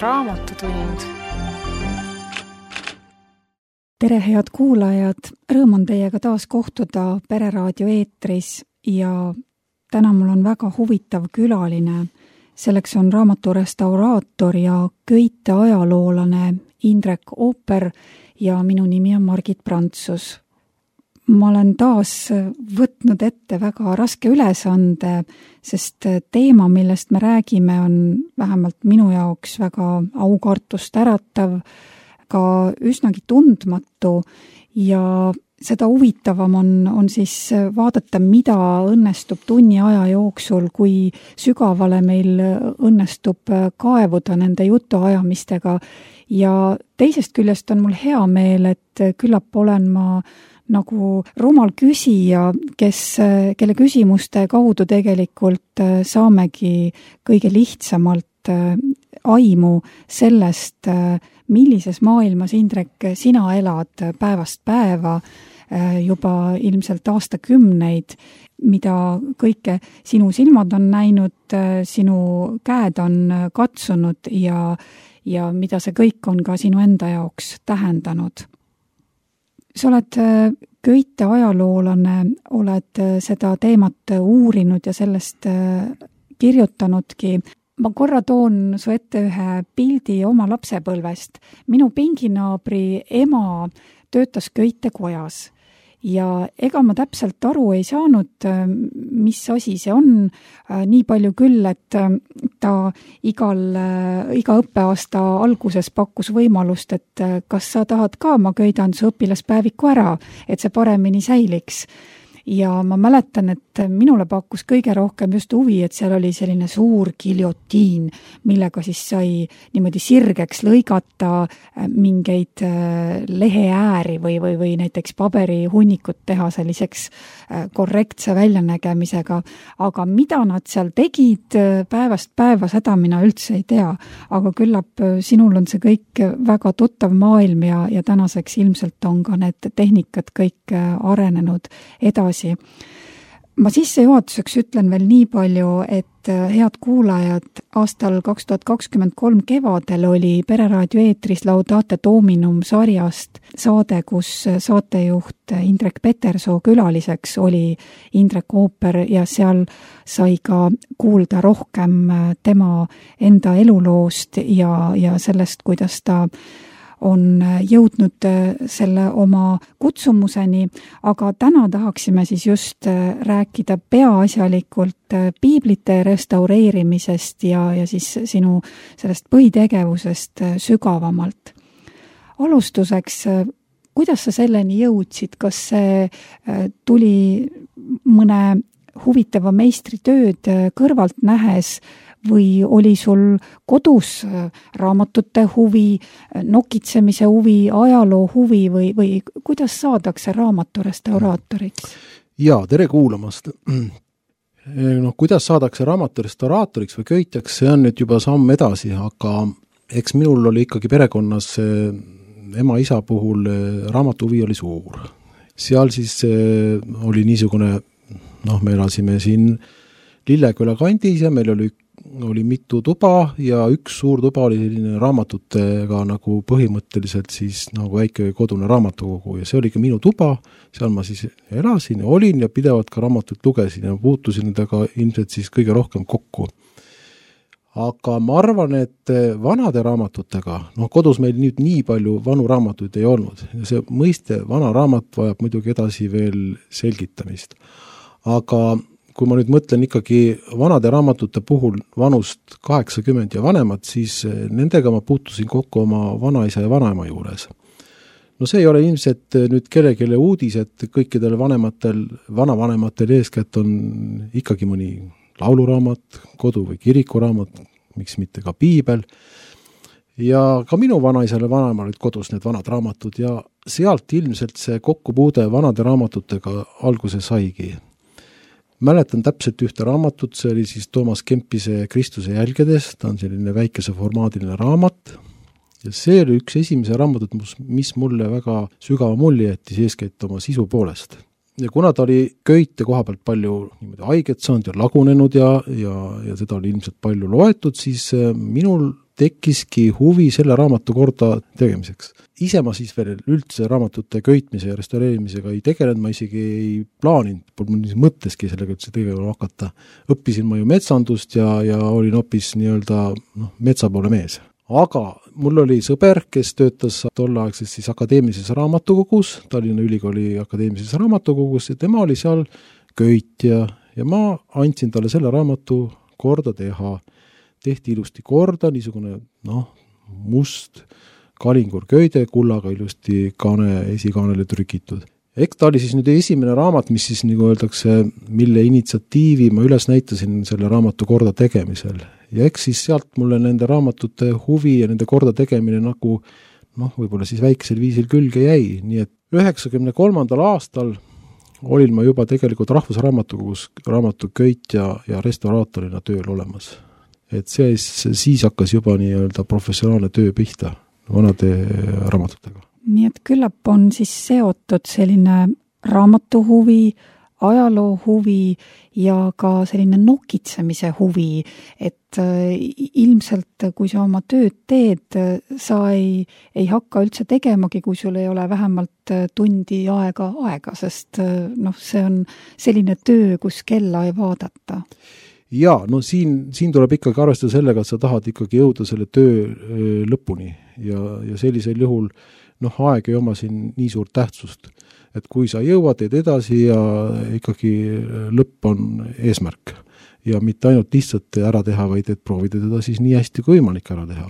Raamatutund. Tere, head kuulajad! Rõõm on teiega taas kohtuda Pereraadio eetris ja täna mul on väga huvitav külaline. Selleks on raamaturestauraator ja köite ajaloolane Indrek Ooper ja minu nimi on Margit Prantsus. Ma olen taas võtnud ette väga raske ülesande, sest teema, millest me räägime, on vähemalt minu jaoks väga aukartust äratav, ka üsnagi tundmatu ja seda huvitavam on siis vaadata, mida õnnestub tunni aja jooksul, kui sügavale meil õnnestub kaevuda nende jutuajamistega. Ja teisest küljest on mul hea meel, et küllap olen ma nagu rumal küsija, kelle küsimuste kaudu tegelikult saamegi kõige lihtsamalt aimu sellest, millises maailmas, Indrek, sina elad päevast päeva juba ilmselt aastakümneid, mida kõike sinu silmad on näinud, sinu käed on katsunud ja mida see kõik on ka sinu enda jaoks tähendanud. Sa oled köite ajaloolane, oled seda teemat uurinud ja sellest kirjutanudki. Ma korra toon su ette ühe pildi oma lapsepõlvest. Minu pinginaabri ema töötas köitekojas ja ega ma täpselt aru ei saanud, mis asi see on. Nii palju küll, et ta iga õppeaasta alguses pakkus võimalust, et kas sa tahad ka, ma köidan su õpilaspäeviku ära, et see paremini säiliks. Ja ma mäletan, et minule pakkus kõige rohkem just huvi, et seal oli selline suur giljotiin, millega siis sai niimoodi sirgeks lõigata mingeid leheääri või näiteks paberihunnikut teha selliseks korrektse väljanägemisega. Aga mida nad seal tegid päevast päeva, seda mina üldse ei tea. Aga küllap sinul on see kõik väga tuttav maailm ja tänaseks ilmselt on ka need tehnikad kõik arenenud edasi. Ma sissejuhatuseks ütlen veel nii palju, et head kuulajad, aastal 2023 kevadel oli Pereraadio eetris Laudate Dominum sarjast saade, kus saatejuht Indrek Petersoo külaliseks oli Indrek Ooper ja seal sai ka kuulda rohkem tema enda eluloost ja sellest, kuidas ta on jõudnud selle oma kutsumuseni, aga täna tahaksime siis just rääkida peaasjalikult piiblite restaureerimisest ja siis sinu sellest põhitegevusest sügavamalt. Alustuseks, kuidas sa selleni jõudsid? Kas see tuli mõne huvitava meistritööd kõrvalt nähes või oli sul kodus raamatute huvi, nokitsemise huvi, ajaloo huvi või kuidas saadakse raamaturestauraatoriks? Jaa, tere kuulamast. Kuidas saadakse raamaturestauraatoriks või köitjaks, see on nüüd juba samm edasi, aga eks minul oli ikkagi perekonnas ema-isa puhul raamatuhuvi oli suur. Seal siis oli niisugune, me elasime siin Lilleküla kandis ja meil oli mitu tuba ja üks suur tuba oli selline raamatutega nagu põhimõtteliselt siis nagu väike kodune raamatukogu ja see oli ka minu tuba, seal ma siis elasin ja olin ja pidevalt ka raamatut lugesin ja puutusin nendega ilmselt siis kõige rohkem kokku. Aga ma arvan, et vanade raamatutega, kodus meil nüüd nii palju vanu raamatuid ei olnud ja see mõiste vana raamat vajab muidugi edasi veel selgitamist. Aga kui ma nüüd mõtlen ikkagi vanade raamatute puhul vanust 80 ja vanemad, siis nendega ma puutusin kokku oma vanaisa ja vanaema juures. See ei ole ilmselt nüüd kellelegi uudis, et kõikidel vanavanematel eeskätt on ikkagi mõni lauluraamat, kodu- või kirikuraamat, miks mitte ka piibel. Ja ka minu vanaisale vanaemal olid kodus need vanad raamatud ja sealt ilmselt see kokkupuude vanade raamatutega alguse saigi. Mäletan täpselt ühte raamatut, see oli siis Toomas Kempise Kristuse jälgedes, ta on selline väikese formaadiline raamat ja see oli üks esimese raamatut, mis mulle väga sügava mulje jättis eeskätt oma sisu poolest. Ja kuna ta oli köite koha pealt palju haiget saanud ja lagunenud ja seda oli ilmselt palju loetud, siis minul tekkiski huvi selle raamatu korda tegemiseks. Ise ma siis veel üldse raamatute köitmise ja restaureerimisega ei tegelenud, ma isegi ei plaaninud, pole mul mõtteski sellega üldse tegema hakata. Õppisin ma ju metsandust ja olin hoopis nii-öelda metsa poole mees. Aga mul oli sõber, kes töötas tolleaegses siis akadeemilises raamatukogus, Tallinna Ülikooli akadeemilises raamatukogus ja tema oli seal köitja ja ma andsin talle selle raamatu korda teha. Tehti ilusti korda, niisugune must kalingur köide, kullaga ilusti esikaanele trükitud. Eks ta oli siis nüüd esimene raamat, mis siis nagu öeldakse, mille initsiatiivi ma üles näitasin selle raamatu korda tegemisel. Ja eks siis sealt mulle nende raamatute huvi ja nende korda tegemine nagu võib-olla siis väikesel viisil külge jäi. Nii et 1993. aastal olin ma juba tegelikult Rahvusraamatukogus raamatuköitja ja restauraatorina tööl olemas. Et siis hakkas juba nii-öelda professionaalne töö pihta vanade raamatutega. Nii et küllap on siis seotud selline raamatuhuvi, ajaloo huvi ja ka selline nokitsemise huvi, et ilmselt kui sa oma tööd teed, sa ei hakka üldse tegemagi, kui sul ei ole vähemalt tundi aega, sest see on selline töö, kus kella ei vaadata. Ja, siin tuleb ikkagi arvestada sellega, et sa tahad ikkagi jõuda selle töö lõpuni ja sellisel juhul aeg ei oma siin nii suurt tähtsust. Et kui sa jõuad, teed edasi ja ikkagi lõpp on eesmärk ja mitte ainult lihtsalt ära teha, vaid et proovida teda siis nii hästi kui võimalik ära teha.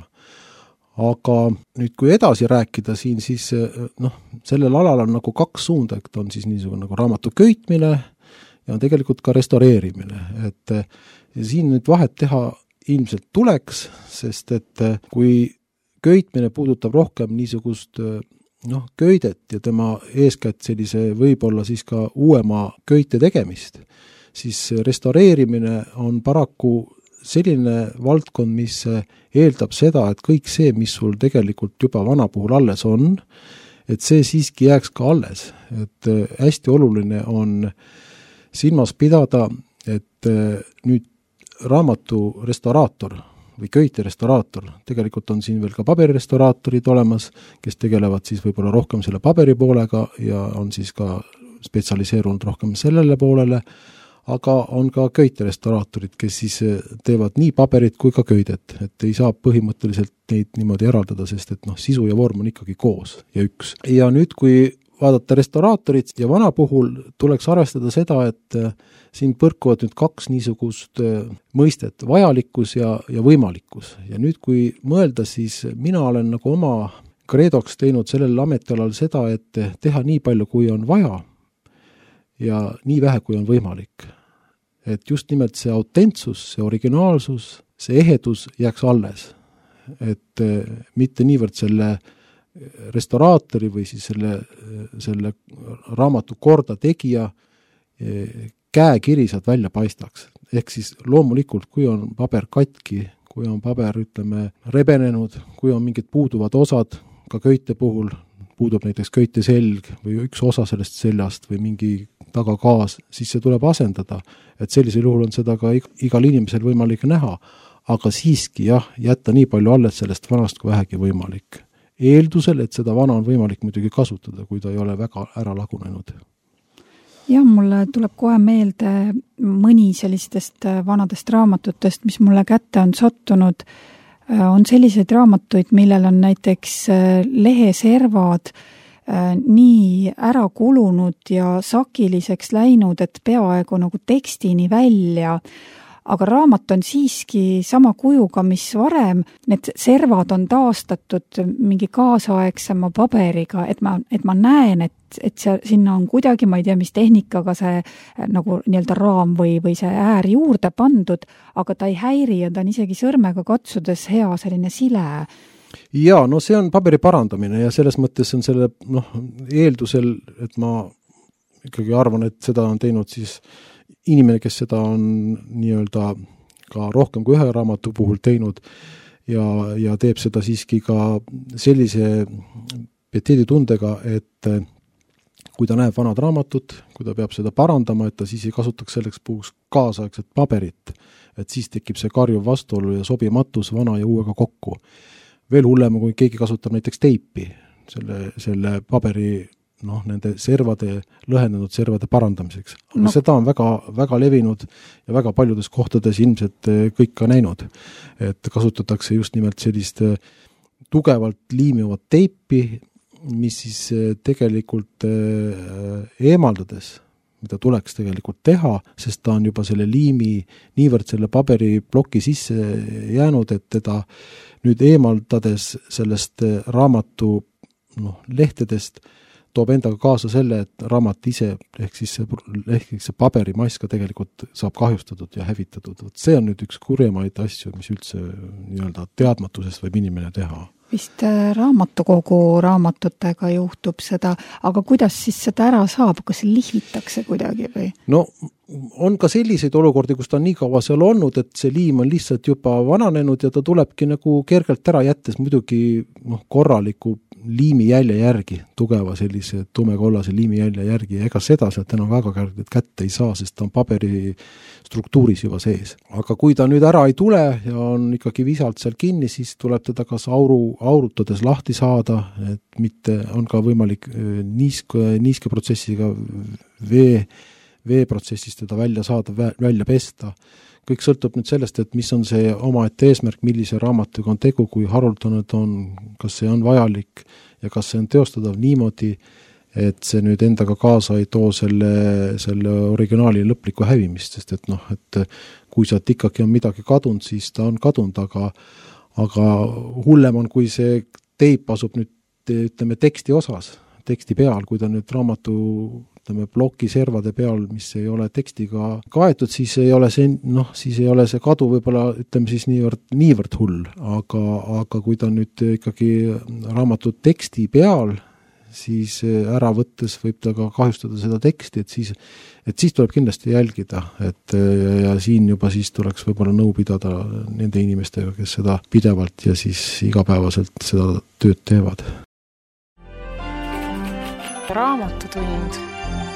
Aga nüüd kui edasi rääkida siin, siis sellel alal on nagu kaks suunda, et on siis niisugune nagu raamatu köitmine ja on tegelikult ka restaureerimine, et siin nüüd vahet teha ilmselt tuleks, sest et kui köitmine puudutab rohkem niisugust köidet ja tema eeskätt sellise võib-olla siis ka uuema köite tegemist, siis restaureerimine on paraku selline valdkond, mis eeldab seda, et kõik see, mis sul tegelikult juba vana puhul alles on, et see siiski jääks ka alles, et hästi oluline on silmas pidada, et nüüd raamatu restauraator või köite restauraator, tegelikult on siin veel ka paberirestauraatorid olemas, kes tegelevad siis võib-olla rohkem selle paberi poolega ja on siis ka spetsialiseerunud rohkem sellele poolele, aga on ka köite restauraatorid, kes siis teevad nii paberit kui ka köidet, et ei saa põhimõtteliselt neid niimoodi eraldada, sest et sisu ja vorm on ikkagi koos ja üks. Ja nüüd, kui vaadata restauraatorit ja vana puhul tuleks arvestada seda, et siin põrkuvad nüüd kaks niisugust mõistet, vajalikkus ja võimalikkus. Ja nüüd, kui mõelda, siis mina olen nagu oma kreedoks teinud sellel ametialal seda, et teha nii palju, kui on vaja ja nii vähe, kui on võimalik. Et just nimelt see autentsus, see originaalsus, see ehedus jääks alles. Et mitte niivõrd selle restauraatori või siis selle raamatu korda tegija käekiri sealt välja paistaks. Ehk siis loomulikult, kui on paber katki, kui on paber, rebenenud, kui on mingid puuduvad osad, ka köite puhul puudub näiteks köite selg või üks osa sellest seljast või mingi tagakaas, siis see tuleb asendada. Et sellisel juhul on seda ka igal inimesel võimalik näha, aga siiski jätta nii palju alles sellest vanast kui vähegi võimalik. Eeldusel, et seda vana on võimalik muidugi kasutada, kui ta ei ole väga ära lagunenud. Ja mulle tuleb kohe meelde mõni sellistest vanadest raamatutest, mis mulle kätte on sattunud. On selliseid raamatuid, millel on näiteks leheservad nii ära kulunud ja sakiliseks läinud, et peaaegu nagu tekstini välja. Aga raamat on siiski sama kujuga, mis varem. Need servad on taastatud mingi kaasaegsema paberiga, et ma näen, et sinna on kuidagi, ma ei tea, mis tehnikaga see nagu nii-öelda raam või see äär juurde pandud, aga ta ei häiri ja ta on isegi sõrmega katsudes hea selline sile. Ja, see on paberi parandamine ja selles mõttes on selle eeldusel, et ma ikkagi arvan, et seda on teinud siis inimene, kes seda on nii-öelda ka rohkem kui ühe raamatu puhul teinud ja teeb seda siiski ka sellise pieteeditundega, et kui ta näeb vanad raamatut, kui ta peab seda parandama, et ta siis ei kasutaks selleks puhuks kaasaegset paberit, et siis tekib see karjuv vastuolu ja sobimatus vana ja uuega kokku. Veel hullem, kui keegi kasutab näiteks teipi, selle paberi nende servade, lõhenenud servade parandamiseks. Aga seda on väga, väga levinud ja väga paljudes kohtades ilmselt kõik ka näinud, et kasutatakse just nimelt sellist tugevalt liimivat teipi, mis siis tegelikult eemaldades, mida tuleks tegelikult teha, sest ta on juba selle liimi niivõrd selle paberiploki sisse jäänud, et teda nüüd eemaldades sellest raamatu lehtedest toob endaga kaasa selle, et raamat ise, ehk siis see paberimass ka tegelikult saab kahjustatud ja hävitatud. See on nüüd üks kurjemaid asju, mis üldse nii-öelda teadmatusest võib inimene teha. Vist raamatukogu raamatutega juhtub seda, aga kuidas siis seda ära saab, kas lihvitakse kuidagi või? No on ka selliseid olukordi, kus ta on nii kaua seal olnud, et see liim on lihtsalt juba vananenud ja ta tulebki nagu kergelt ära jättes muidugi korraliku liimijälje järgi, tugeva sellise tumekollase liimijälje järgi, ega seda sealt enam väga kergelt kätte ei saa, sest ta on paberi struktuuris juba sees. Aga kui ta nüüd ära ei tule ja on ikkagi visalt seal kinni, siis tuleb teda kas aurutades lahti saada, et mitte on ka võimalik niiske protsessiga veeprotsessist teda välja saada, välja pesta. Kõik sõltub nüüd sellest, et mis on see omaette eesmärk, millise raamatuga on tegu, kui haruldane on, kas see on vajalik ja kas see on teostadav niimoodi, et see nüüd endaga kaasa ei too selle originaali lõplikku hävimist, sest et kui sealt ikkagi on midagi kadunud, siis ta on kadunud, aga hullem on, kui see teip asub nüüd, ütleme, teksti osas, teksti peal, kui ta nüüd raamatu ploki servade peal, mis ei ole tekstiga kaetud, siis ei ole see kadu võib-olla, ütleme siis niivõrd hull, aga kui ta nüüd ikkagi raamatu teksti peal, siis ära võttes võib ta ka kahjustada seda teksti, et siis tuleb kindlasti jälgida, ja siin juba siis tuleks võib-olla nõu pidada nende inimestega, kes seda pidevalt ja siis igapäevaselt seda tööd teevad. Raamatutund.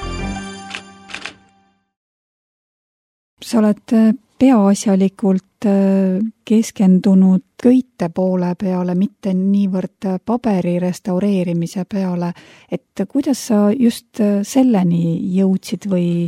Sa oled peaasjalikult keskendunud köite poole peale, mitte niivõrd paberi restaureerimise peale, et kuidas sa just selleni jõudsid või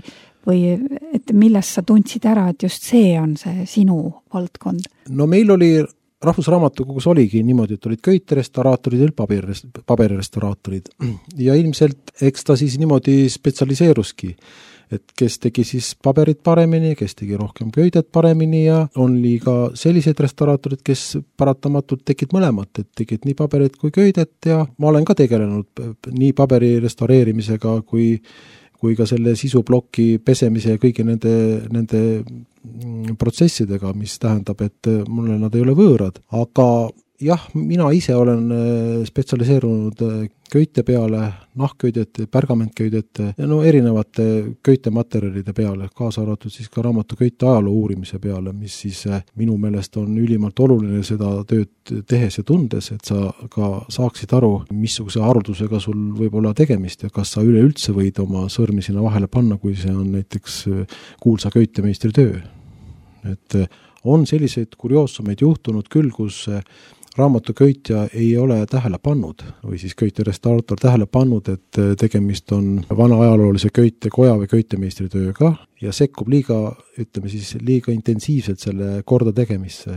et millest sa tundsid ära, et just see on see sinu valdkond? No meil oli Rahvusraamatukogus oligi niimoodi, et olid köiterestauraatorid ja paberirestauraatorid ja ilmselt eks ta siis niimoodi spetsialiseeruski, et kes tegi siis paberit paremini, kes tegi rohkem köidet paremini ja oli ka sellised restauraatorid, kes paratamatult tegid mõlemat, et tegid nii paberit kui köidet ja ma olen ka tegelenud nii paberi restaureerimisega kui ka selle sisuploki pesemise ja kõigi nende protsessidega, mis tähendab, et mulle nad ei ole võõrad, aga jah, mina ise olen spetsialiseerunud köite peale, nahkköidete, pergamentköidete ja erinevate köitematerjalide peale, kaasa arvatud siis ka raamatu köite ajaloo uurimise peale, mis siis minu meelest on ülimalt oluline seda tööd tehes ja tundes, et sa ka saaksid aru, missuguse haruldusega sul võib olla tegemist ja kas sa üleüldse võid oma sõrmi sinna vahele panna, kui see on näiteks kuulsa köitemeistri töö. Et on selliseid kurioosumeid juhtunud küll, kus raamatuköitja ei ole tähele pannud või siis köiterestaurator tähele pannud, et tegemist on vana ajaloolise köitekoja või köitemeistri tööga ja sekkub liiga intensiivselt selle korda tegemisse.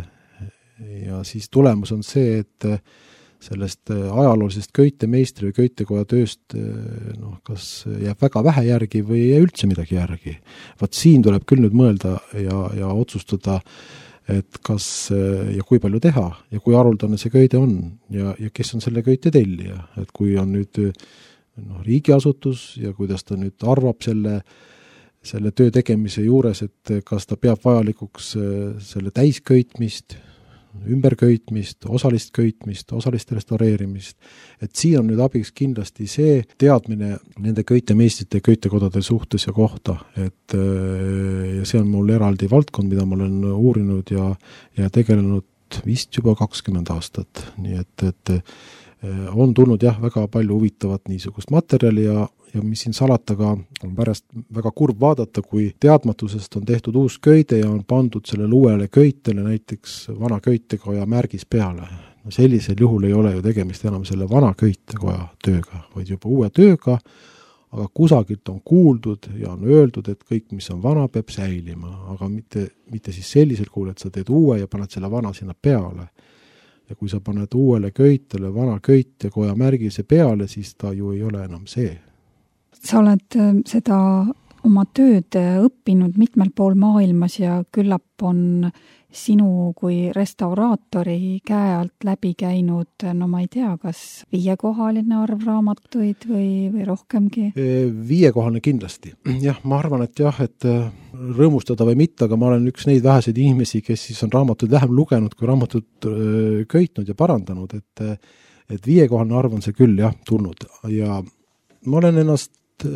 Ja siis tulemus on see, et sellest ajaloolisest köitemeistri või köitekoja tööst kas jääb väga vähe järgi või ei jää üldse midagi järgi. Vaat siin tuleb küll nüüd mõelda ja otsustada, et kas ja kui palju teha ja kui haruldane see köide on ja kes on selle köite tellija. Et kui on nüüd riigiasutus ja kuidas ta nüüd arvab selle töö tegemise juures, et kas ta peab vajalikuks selle täisköitmist, ümberköitmist, osalist restaureerimist, et siin on nüüd abiks kindlasti see teadmine nende köitemeistrite ja köitekodade suhtes ja kohta, et ja see on mul eraldi valdkond, mida ma olen uurinud ja tegelenud vist juba 20 aastat, nii et on tulnud jah, väga palju huvitavat niisugust materjali ja ja mis siin salataga on pärast väga kurb vaadata, kui teadmatusest on tehtud uus köide ja on pandud sellele uuele köitele näiteks vana köitekoja märgis peale. No sellisel juhul ei ole ju tegemist enam selle vana köitekoja tööga, vaid juba uue tööga, aga kusagilt on kuuldud ja on öeldud, et kõik, mis on vana, peab säilima, aga mitte siis sellisel kuul, et sa teed uue ja paned selle vana sinna peale. Ja kui sa paned uuele köitele vana köitekoja märgise peale, siis ta ju ei ole enam see. Sa oled seda oma tööd õppinud mitmel pool maailmas ja küllap on sinu kui restauraatori käe alt läbi käinud, no ma ei tea, kas 5-kohaline arv raamatuid või rohkemgi? 5-kohaline kindlasti. Jah, ma arvan, et rõõmustada või mitte, aga ma olen üks neid väheseid inimesi, kes siis on raamatuid vähem lugenud, kui raamatut köitnud ja parandanud, et 5-kohaline arv on see küll jah tulnud ja ma olen ennast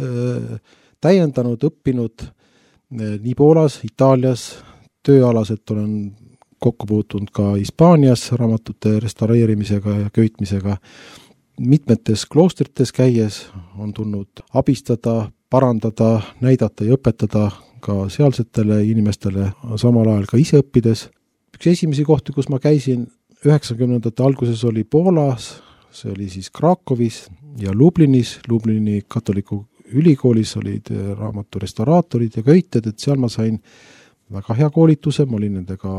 täiendanud, õppinud nii Poolas, Itaalias, tööalaselt olen kokku puutunud ka Hispaanias raamatute restaureerimisega ja köitmisega. Mitmetes kloostrites käies on tulnud abistada, parandada, näidata ja õpetada ka sealsetele inimestele, samal ajal ka ise õppides. Üks esimesi kohti, kus ma käisin 90ndate alguses oli Poolas, see oli siis Krakowis ja Lublinis, Lublini katoliku ülikoolis olid raamatu restauraatorid ja köited, et seal ma sain väga hea koolituse, ma olin nendega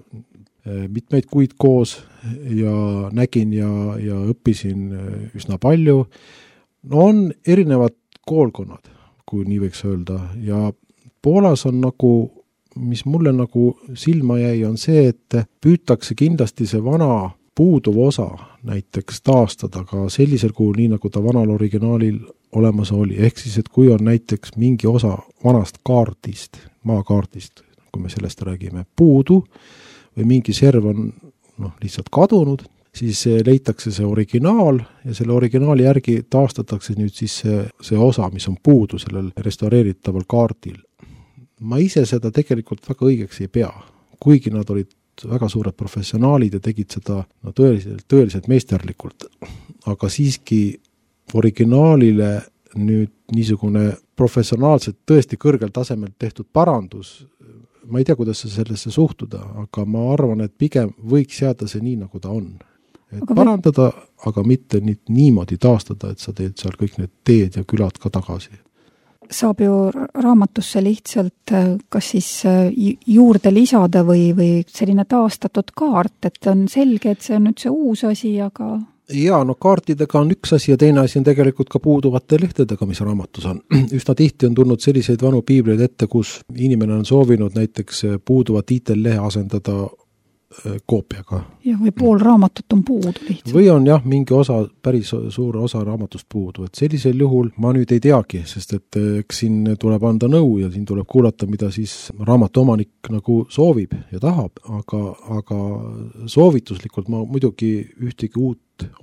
mitmeid kuid koos ja nägin ja õppisin üsna palju. No on erinevad koolkonnad, kui nii võiks öelda, ja Poolas on nagu, mis mulle nagu silma jäi, on see, et püütakse kindlasti see vana puuduv osa näiteks taastada ka sellisel kuul, nii nagu ta vanal originaalil olemas oli. Ehk siis, et kui on näiteks mingi osa vanast kaardist, maakaardist, kui me sellest räägime, puudu või mingi serv on lihtsalt kadunud, siis leitakse see originaal ja selle originaali järgi taastatakse nüüd siis see osa, mis on puudu sellel restaureeritaval kaardil. Ma ise seda tegelikult väga õigeks ei pea, kuigi nad olid väga suured professionaalid ja tegid seda tõeliselt meisterlikult. Aga siiski originaalile nüüd niisugune professionaalselt tõesti kõrgel tasemel tehtud parandus, ma ei tea, kuidas sa sellesse suhtuda, aga ma arvan, et pigem võiks jääda see nii, nagu ta on. Et parandada, aga mitte niimoodi taastada, et sa teed seal kõik need teed ja külad ka tagasi. Saab ju raamatusse lihtsalt kas siis juurde lisada või selline taastatud kaart, et on selge, et see on nüüd see uus asi, aga... Jaa, kaartidega on üks asi ja teine asi on tegelikult ka puuduvate lehtedega, mis raamatus on. Üsna tihti on tulnud selliseid vanu piibleid ette, kus inimene on soovinud näiteks puuduva tiitellehe asendada koopiaga. Ja või pool raamatut on puudu lihtsalt. Või on jah, mingi osa, päris suur osa raamatust puudu. Et sellisel juhul ma nüüd ei teagi, sest et eks siin tuleb anda nõu ja siin tuleb kuulata, mida siis raamatu omanik nagu soovib ja tahab, aga soovituslikult ma muidugi ühtegi uut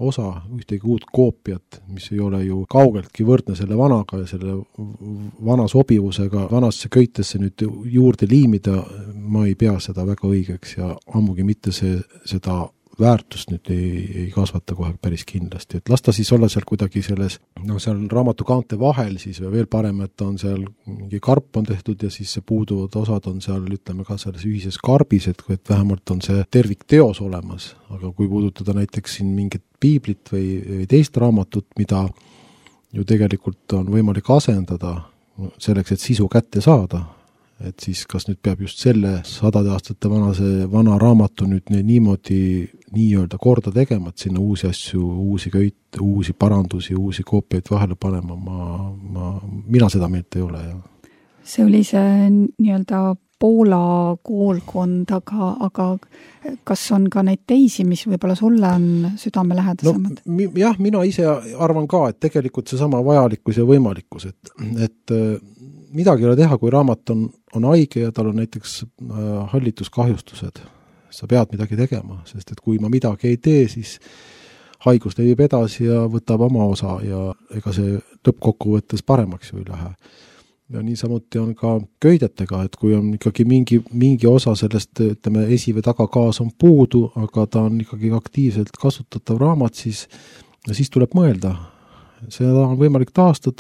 koopiat, mis ei ole ju kaugeltki võrdne selle vanaga ja selle vana sobivusega vanasse köitesse nüüd juurde liimida, ma ei pea seda väga õigeks ja ammugi mitte seda väärtust nüüd ei kasvata kohe päris kindlasti, et las ta siis olla seal kuidagi selles, seal raamatu kaante vahel siis või veel parem, et on seal mingi karp on tehtud ja siis see puuduvad osad on seal, ütleme ka selles ühises karbis, et vähemalt on see tervikteos olemas, aga kui puudutada näiteks siin mingit piiblit või teist raamatut, mida ju tegelikult on võimalik asendada selleks, et sisu kätte saada, et siis kas nüüd peab just selle 100 aastate vana raamatu nüüd niimoodi nii-öelda korda tegema, et sinna uusi asju, uusi köite, uusi parandusi, uusi koopiaid vahele panema, mina seda meelt ei ole. Ja. See oli see nii-öelda Poola koolkond, aga kas on ka neid teisi, mis võib-olla sulle on südamelähedasemad? Jah, mina ise arvan ka, et tegelikult see sama vajalikkus ja võimalikkus, et midagi ei ole teha, kui raamat on haige ja tal on näiteks hallituskahjustused. Sa pead midagi tegema, sest et kui ma midagi ei tee, siis haigus levib edasi ja võtab oma osa ja ega see lõppkokkuvõttes paremaks ju ei lähe. Ja nii samuti on ka köidetega, et kui on ikkagi mingi osa sellest, ütleme, esi- või tagakaas on puudu, aga ta on ikkagi aktiivselt kasutatav raamat, siis tuleb mõelda. Seda on võimalik taastada,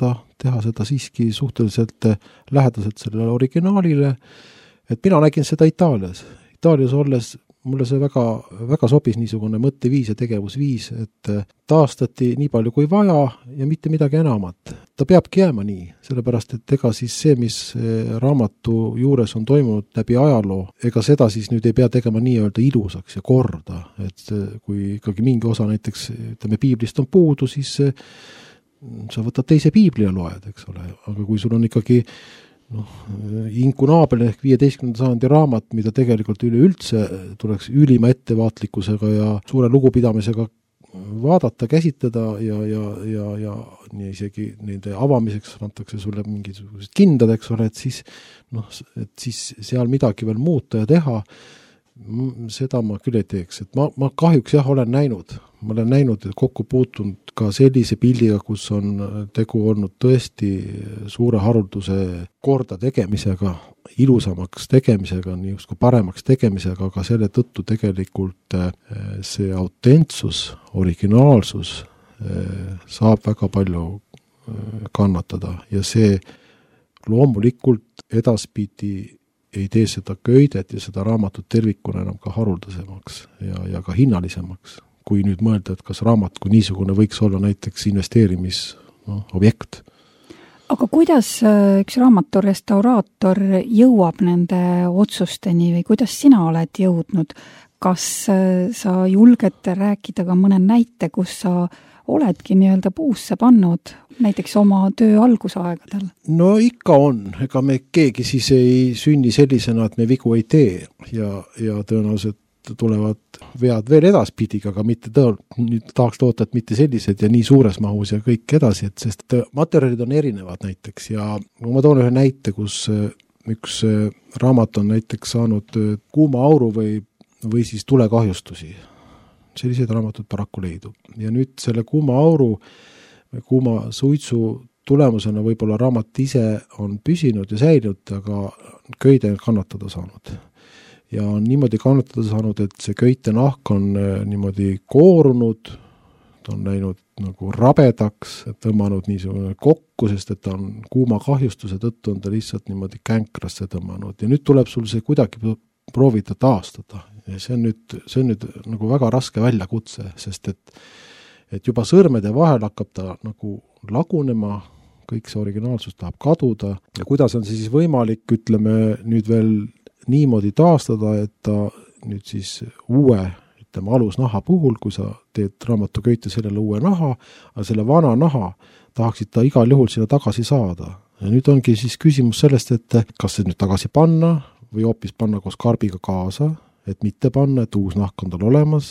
teha seda siiski suhteliselt lähedaselt sellele originaalile, et mina nägin seda Itaalias olles mulle see väga, väga sobis niisugune mõtteviis ja tegevusviis, et taastati nii palju kui vaja ja mitte midagi enamat. Ta peabki jääma nii, sellepärast et ega siis see, mis raamatu juures on toimunud läbi ajaloo, ega seda siis nüüd ei pea tegema nii-öelda ilusaks ja korda, et kui ikkagi mingi osa näiteks, ütleme, piiblist on puudu, siis sa võtad teise piibli ja loed, eks ole, aga kui sul on ikkagi inkunaabel ehk 15. sajandi raamat, mida tegelikult üleüldse tuleks ülima ettevaatlikkusega ja suure lugupidamisega vaadata, käsitleda ja nii isegi nende avamiseks antakse sulle mingisugused kindad, eks ole, et siis seal midagi veel muuta ja teha, seda ma küll ei teeks, et ma kahjuks olen näinud ja kokku puutunud ka sellise pildiga, kus on tegu olnud tõesti suure harulduse korda tegemisega, ilusamaks tegemisega, nii justkui paremaks tegemisega, aga selle tõttu tegelikult see autentsus, originaalsus saab väga palju kannatada ja see loomulikult edaspidi ei tee seda köidet ja seda raamatut tervikuna enam ka haruldasemaks ja ka hinnalisemaks, kui nüüd mõelda, et kas raamat kui niisugune võiks olla näiteks investeerimisobjekt. Aga kuidas üks raamatu restauraator jõuab nende otsusteni või kuidas sina oled jõudnud? Kas sa julged rääkida ka mõne näite, kus sa oledki nii-öelda puusse pannud, näiteks oma töö algusaegadel? No ikka on, ega me keegi siis ei sünni sellisena, et me vigu ei tee ja tõenäoliselt tulevad vead veel edaspidiga, aga mitte nüüd tahaks loota, et mitte sellised ja nii suures mahus ja kõik edasi, et sest materjalid on erinevad näiteks ja ma toon ühe näite, kus üks raamat on näiteks saanud kuuma auru või siis tulekahjustusi. Sellised raamatud paraku leidub. Ja nüüd selle kuuma auru või kuuma suitsu tulemusena võib-olla raamat ise on püsinud ja säilinud, aga köide on kannatada saanud. Ja on niimoodi kannatada saanud, et see köite nahk on niimoodi koorunud, ta on läinud nagu rabedaks, tõmmanud niisugune kokku, sest et ta on kuuma kahjustuse tõttu on ta lihtsalt niimoodi känkrasse tõmmanud. Ja nüüd tuleb sul see kuidagi proovida taastada. Ja see on nüüd nagu väga raske väljakutse, sest et juba sõrmede vahel hakkab ta nagu lagunema, kõik see originaalsus tahab kaduda ja kuidas on see siis võimalik, ütleme nüüd veel niimoodi taastada, et ta nüüd siis uue, ütleme alusnaha puhul, kui sa teed raamatu köite sellele uue naha, aga selle vana naha tahaksid ta igal juhul sinna tagasi saada. Ja nüüd ongi siis küsimus sellest, et kas see nüüd tagasi panna või hoopis panna koos karbiga kaasa, et mitte panna, et uus nahk on tal olemas,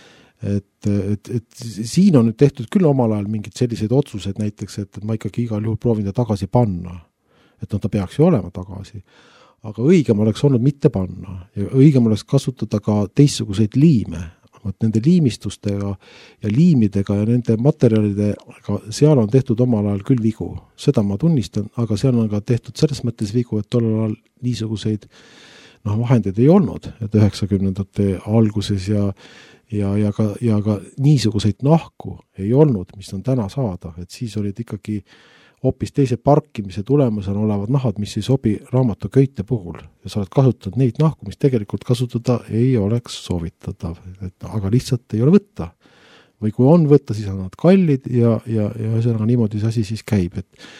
et siin on nüüd tehtud küll omal ajal mingid sellised otsused näiteks, et ma ikkagi igal juhul proovin ta tagasi panna, et ta peaks ju olema tagasi, aga õigem oleks olnud mitte panna ja õigem oleks kasutada ka teistsuguseid liime, nende liimistustega ja liimidega ja nende materjalidega, seal on tehtud omal ajal küll vigu, seda ma tunnistan, aga seal on ka tehtud selles mõttes vigu, et tollal ajal niisuguseid vahendeid ei olnud, et 90ndate alguses ja ka niisuguseid nahku ei olnud, mis on täna saada, et siis olid ikkagi hoopis teise parkimise tulemusena olevad nahad, mis ei sobi raamatu köite puhul ja sa oled kasutanud neid nahku, mis tegelikult kasutada ei oleks soovitatav, aga lihtsalt ei ole võtta. Või kui on võtta, siis on nad kallid ja ühesõnaga niimoodi see asi siis käib,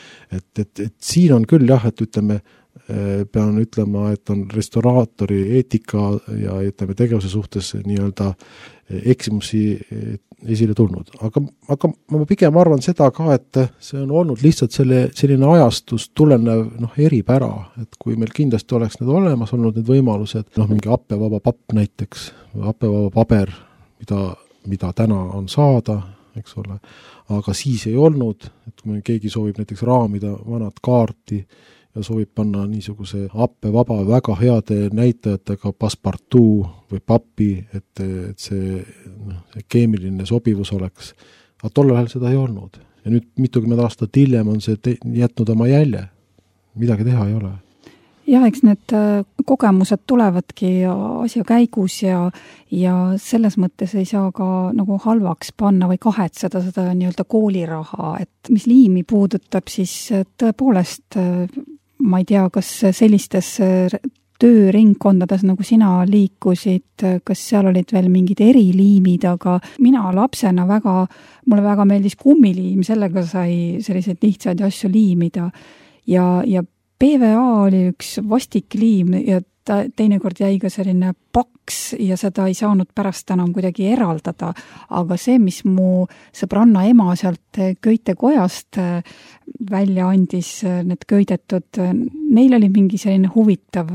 et siin on küll jah, et ütleme, pean ütlema, et on restauraatori eetika ja ütleme tegevuse suhtes nii-öelda eksimusi esile tulnud. Aga ma pigem arvan seda ka, et see on olnud lihtsalt selline ajastust tulenev eripära, et kui meil kindlasti oleks need olemas olnud need võimalused, mingi happevaba papp näiteks, happevaba paber, mida täna on saada, eks ole, aga siis ei olnud, et kui keegi soovib näiteks raamida vanat kaarti ja soovib panna niisuguse happevaba väga heade näitajatega passepartout või papi, et see keemiline sobivus oleks. Aga tollal ajal seda ei olnud. Ja nüüd mitukümmend aastat hiljem on see jätnud oma jälje. Midagi teha ei ole. jah, eks need kogemused tulevadki asja käigus ja selles mõttes ei saa ka nagu halvaks panna või kahetseda seda nii-öelda kooliraha, et mis liimi puudutab, siis tõepoolest ma ei tea, kas sellistes tööringkondades, nagu sina liikusid, kas seal olid veel mingid eriliimid, aga mina lapsena mulle väga meeldis kummiliim, sellega sai selliseid lihtsaid asju liimida ja PVA oli üks vastik liim ja teinekord jäi ka selline paks ja seda ei saanud pärast enam kuidagi eraldada, aga see, mis mu sõbranna ema sealt köitekojast välja andis, need köidetud, neil oli mingi selline huvitav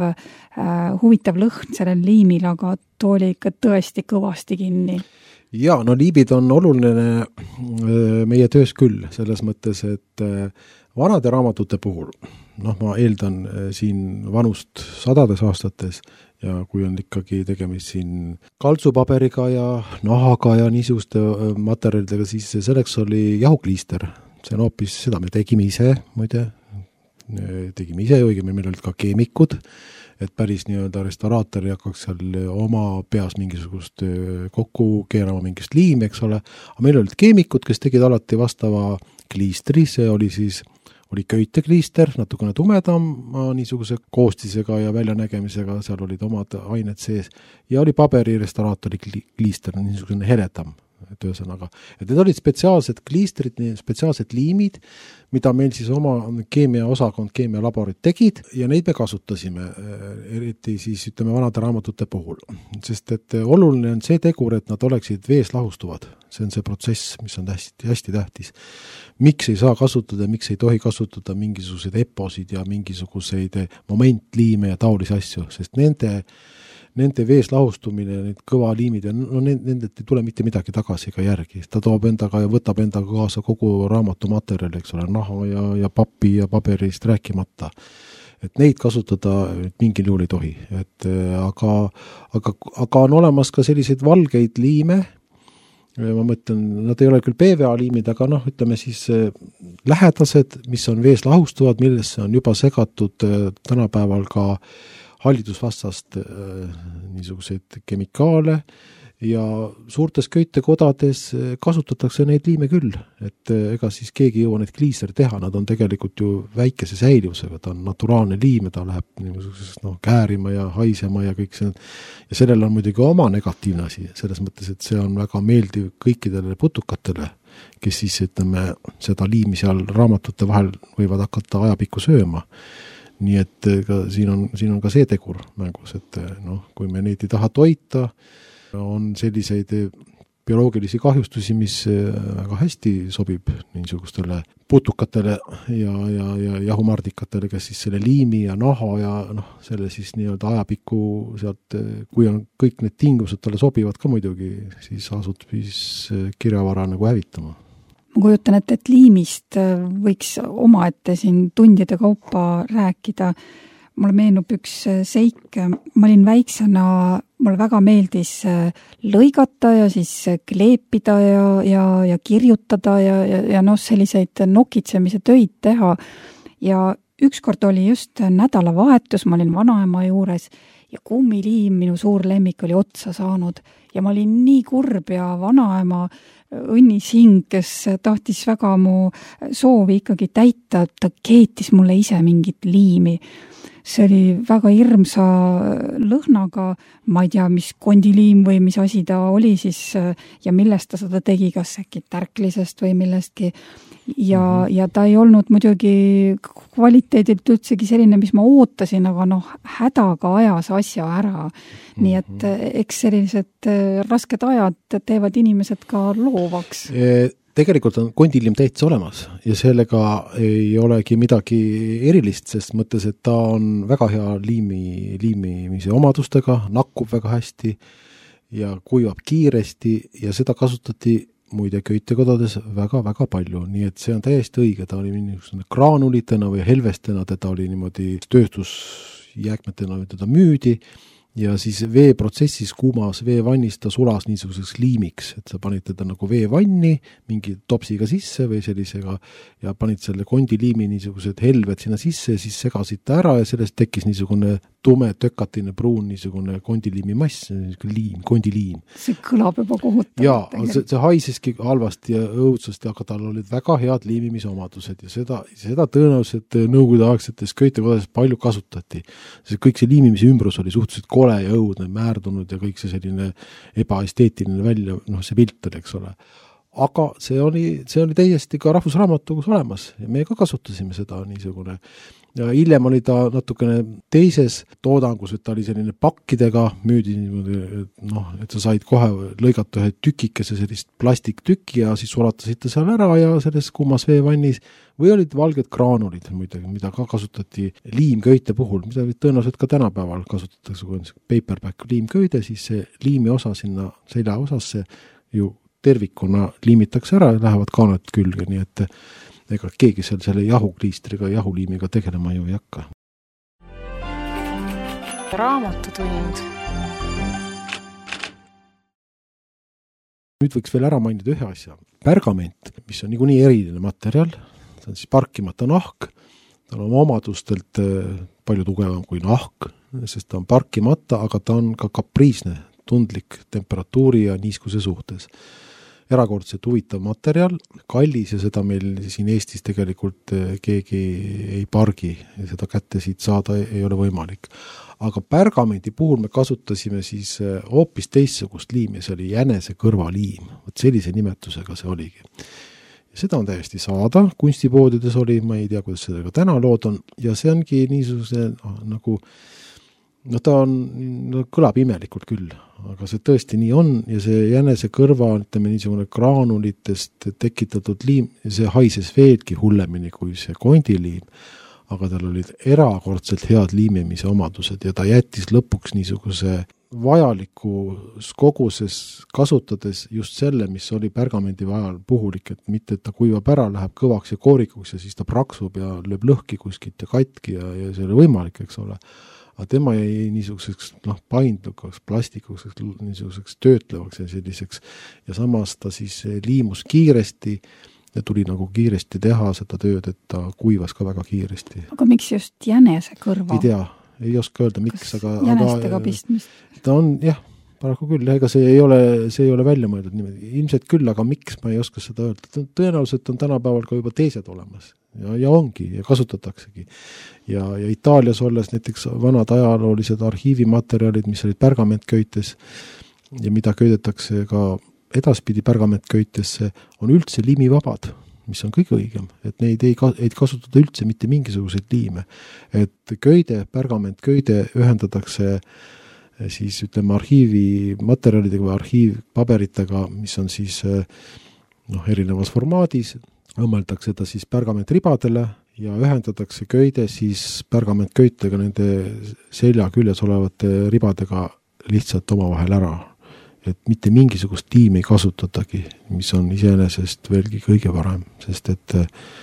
lõhn sellel liimil, aga too oli ikka tõesti kõvasti kinni. Jaa, no liibid on oluline meie töös küll, selles mõttes, et vanade raamatute puhul, ma eeldan siin vanust 100 aastates ja kui on ikkagi tegemist siin kaltsupaberiga ja nahaga ja niisuguste materjalidega, siis selleks oli jahukliister. See on hoopis, seda me tegime ise, muide, õigemini meil olid ka keemikud, et päris nii-öelda restauraator ei hakkaks seal oma peas mingisugust kokku keerama mingist liimi, eks ole, aga meil olid keemikud, kes tegid alati vastava kliistri, see oli köitekliister, natukene tumedam niisuguse koostisega ja väljanägemisega, seal olid omad ained sees ja oli paberi restauraatori kliister, niisugune heledam töösõnaga. Et need olid spetsiaalsed kliistrid, spetsiaalsed liimid, mida meil siis oma keemiaosakond, keemialaborid tegid ja neid me kasutasime, eriti siis ütleme vanade raamatute puhul. Sest et oluline on see tegur, et nad oleksid vees lahustuvad. See on see protsess, mis on hästi tähtis. Miks ei saa kasutada, miks ei tohi kasutada mingisuguseid eposid ja mingisuguseid momentliime ja taolisi asju, sest nende vees lahustumine, need kõva liimid, nendelt ei tule mitte midagi tagasi ega järgi. Ta toob endaga ja võtab endaga kaasa kogu raamatumaterjali, eks ole, naha ja papi ja paberist rääkimata. Et neid kasutada mingil juhul ei tohi. Aga on olemas ka selliseid valgeid liime, ma mõtlen, nad ei ole küll PVA liimid, aga ütleme siis lähedased, mis on vees lahustuvad, millesse on juba segatud tänapäeval ka hallidusvastast niisuguseid kemikaale ja suurtes köitekodades kasutatakse neid liime küll, et ega siis keegi ei jõua neid kliiser teha, nad on tegelikult ju väikese säilivusega, ta on naturaalne liim ja ta läheb käärima ja haisema ja kõik see, ja sellel on muidugi oma negatiivne asi, selles mõttes, et see on väga meeldiv kõikidele putukatele, kes siis ütleme seda liimi seal raamatute vahel võivad hakata ajapikku sööma. Nii et siin on ka see tegur mängus, et kui me neid ei taha toita, on selliseid bioloogilisi kahjustusi, mis väga hästi sobib niisugustele putukatele ja jahumardikatele, kes siis selle liimi ja naha ja selle siis nii-öelda ajapikku sealt, kui on kõik need tingimused talle sobivad ka muidugi, siis asub kirjavara nagu hävitama. Ma kujutan, et liimist võiks omaette siin tundide kaupa rääkida. Mulle meenub üks seik, ma olin väiksena, mulle väga meeldis lõigata ja siis kleepida ja kirjutada ja selliseid nokitsemise töid teha. Ja ükskord oli just nädalavahetus, ma olin vanaema juures ja kummiliim, minu suur lemmik, oli otsa saanud ja ma olin nii kurb ja vanaema õnnis hing, kes tahtis väga mu soovi ikkagi täita, ta keetis mulle ise mingit liimi. See oli väga hirmsa lõhnaga, ma ei tea, mis kondiliim või mis asi ta oli siis ja millest ta seda tegi, kas äkki tärklisest või millestki. Ja ta ei olnud muidugi kvaliteedilt üldsegi selline, mis ma ootasin, aga hädaga ajas asja ära. Nii et eks sellised rasked ajad teevad inimesed ka loovaks. Tegelikult on kondiliim täitsa olemas ja sellega ei olegi midagi erilist, sest mõttes, et ta on väga hea liimimise omadustega, nakkub väga hästi ja kuivab kiiresti ja seda kasutati muide köitekodades väga-väga palju, nii et see on täiesti õige, ta oli niisugune graanulitena või helvestena, teda oli niimoodi tööstusjääkmetena teda müüdi ja siis veeprotsessis kuumas veevannis ta sulas niisuguseks liimiks, et sa panid teda nagu veevanni mingi topsiga sisse või sellisega ja panid selle kondiliimi niisugused helved sinna sisse ja siis segasid ta ära ja sellest tekkis niisugune tume, tökatine, pruun niisugune kondiliimi mass, niisugune liim, kondiliim. See kõlab juba kohutav. Jaa, see haiseski halvasti ja õudsasti, aga tal olid väga head liimimisomadused ja seda tõenäoliselt nõukogudeaegsetes köitekodades palju kasutati. Kõik see liimimise ümbrus oli suhteliselt kole ja õudne, määrdunud ja kõik see selline ebaesteetiline välja, see pilt oli, eks ole. Aga see oli täiesti ka rahvusraamatukogus olemas ja me ka kasutasime seda niisugune. Ja hiljem oli ta natukene teises toodangus, et ta oli selline pakkidega, müüdi niimoodi, et sa said kohe lõigata ühe tükikese sellist plastiktükki ja siis sulatasid ta seal ära ja selles kuumas veevannis või olid valged graanulid muidugi, mida ka kasutati liimköite puhul, mida tõenäoliselt ka tänapäeval kasutatakse, kui on paperback liimköide, siis see liimi osa sinna selja osasse ju tervikuna liimitakse ära ja lähevad kaaned külge, nii et ega keegi seal selle jahukliistriga, jahuliimiga tegelema ju ei hakka. Raamatutund. Nüüd võiks veel ära mainida ühe asja. Pergament, mis on niikuinii eriline materjal, see on siis parkimata nahk, ta on oma omadustelt palju tugevam kui nahk, sest ta on parkimata, aga ta on ka kapriisne, tundlik temperatuuri ja niiskuse suhtes. Erakordselt huvitav materjal, kallis ja seda meil siin Eestis tegelikult keegi ei pargi ja seda kätte siit saada ei ole võimalik. Aga pergamendi puhul me kasutasime siis hoopis teistsugust liimi, see oli jänese kõrvaliim. Sellise nimetusega see oligi. Ja seda on täiesti saada, kunstipoodides oli, ma ei tea, kuidas sellega täna lood on ja see ongi niisuguse nagu ta kõlab imelikult küll, aga see tõesti nii on ja see jänese kõrva, ütleme niisugune graanulitest tekitatud liim, see haises veelgi hullemini kui see kondiliim, aga tal olid erakordselt head liimimise omadused ja ta jättis lõpuks niisuguse vajalikus koguses kasutades just selle, mis oli pergamendi vajal puhulik, et mitte, et ta kuivab ära, läheb kõvaks ja koorikuks ja siis ta praksub ja lööb lõhki kuskilt ja katki ja see oli võimalik, eks ole. Aga tema jäi niisuguseks paindlukaks, plastikuks, niisuguseks töötlevaks ja selliseks ja samas ta siis liimus kiiresti ja tuli nagu kiiresti teha seda tööd, et ta kuivas ka väga kiiresti. Aga miks just jänese kõrva? Ei tea, ei oska öelda, miks, aga jänestega pistmist? Ta on, jah, paraku küll, ega see ei ole välja mõeldud niimoodi. Ilmselt küll, aga miks ma ei oska seda öelda. Tõenäoliselt on tänapäeval ka juba teised olemas. Ja ongi, ja kasutataksegi. Ja Itaalias olles näiteks vanad ajaloolised arhiivimaterjalid, mis olid pergamentköites ja mida köidetakse ka edaspidi pergamentköitesse, on üldse liimivabad, mis on kõige õigem, et neid ei kasutada üldse mitte mingisuguseid liime. Et köide, pergamentköide ühendatakse siis ütleme arhiivimaterjalidega või arhiivpaberitega, mis on siis erinevas formaadis, õmmeldakse ta siis pergamentribadele ja ühendatakse köide siis pergamentköitega nende selja küljes olevate ribadega lihtsalt omavahel ära. Et mitte mingisugust liimi ei kasutatagi, mis on iseenesest veelgi kõige parem, sest et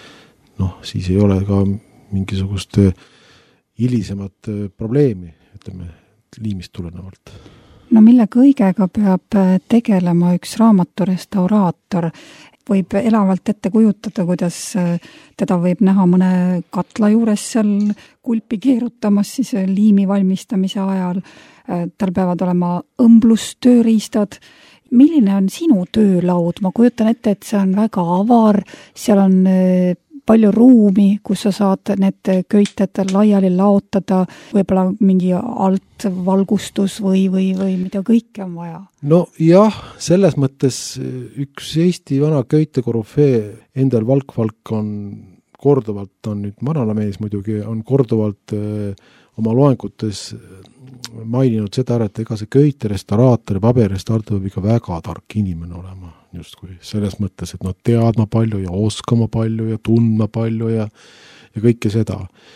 siis ei ole ka mingisugust hilisemat probleemi, ütleme, liimist tulenevalt. No mille kõigega peab tegelema üks raamaturestauraator? Võib elavalt ette kujutada, kuidas teda võib näha mõne katla juures seal kulpi keerutamas siis liimi valmistamise ajal. Tal peavad olema õmblustööriistad. Milline on sinu töölaud? Ma kujutan ette, et see on väga avar, seal on palju ruumi, kus sa saad need köited laiali laotada, võib-olla mingi alt valgustus või mida kõike on vaja? No jah, selles mõttes üks Eesti vana köitekorufee Endel Valk on korduvalt, on nüüd manalamees muidugi, on korduvalt oma loengutes maininud seda ära, et ega see köiterestauraator ja paberrestauraator peab ikka väga tark inimene olema. Justkui selles mõttes, et teadma palju ja oskama palju ja tundma palju ja kõike seda.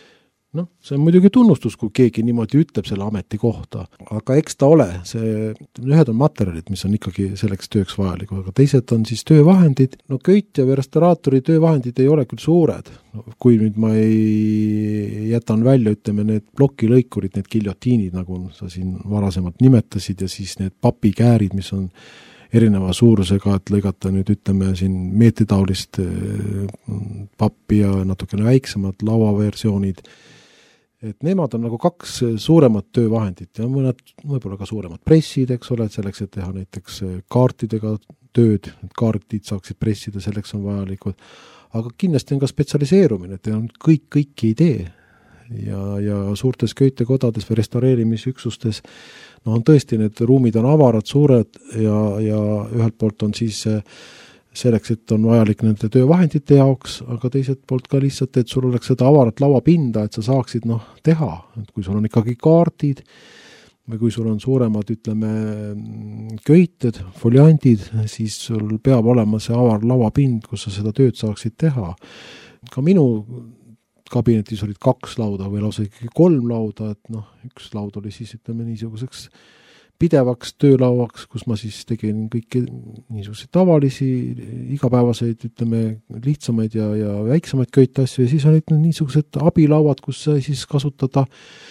noh, see on muidugi tunnustus, kui keegi niimoodi ütleb selle ameti kohta, aga eks ta ole, ühed on materjalid, mis on ikkagi selleks tööks vajalikud, aga teised on siis töövahendid, no köitja või restauraatori töövahendid ei ole küll suured, kui nüüd ma ei jätan välja, ütleme, need plokilõikurid, need giljotiinid, nagu sa siin varasemalt nimetasid, ja siis need papikäärid, mis on erineva suurusega, et lõigata nüüd ütleme siin meetritaulist pappi ja natukene väiksemad lauaversioonid, et nemad on nagu kaks suuremat töövahendit ja mõned võib-olla ka suuremad pressid, eks ole, et selleks, et teha näiteks kaartidega tööd, et kaardid saaksid pressida, selleks on vajalikud, aga kindlasti on ka spetsialiseerumine, et on kõiki ei tee ja suurtes köitekodades või restaureerimisüksustes no on tõesti, need ruumid on avarad, suured ja ühelt poolt on siis selleks, et on vajalik nende töövahendite jaoks, aga teiselt poolt ka lihtsalt, et sul oleks seda avarat lauapinda, et sa saaksid teha, et kui sul on ikkagi kaardid või kui sul on suuremad, ütleme, köited, foliandid, siis sul peab olema see avar lauapind, kus sa seda tööd saaksid teha. Ka minu kabinetis olid 2 lauda või lausa ikkagi 3 lauda, et üks laud oli siis, ütleme, niisuguseks pidevaks töölauaks, kus ma siis tegin kõiki niisuguseid tavalisi, igapäevaseid, ütleme, lihtsamaid ja väiksemaid köitasju ja siis olid niisugused abilauad, kus sai siis kasutada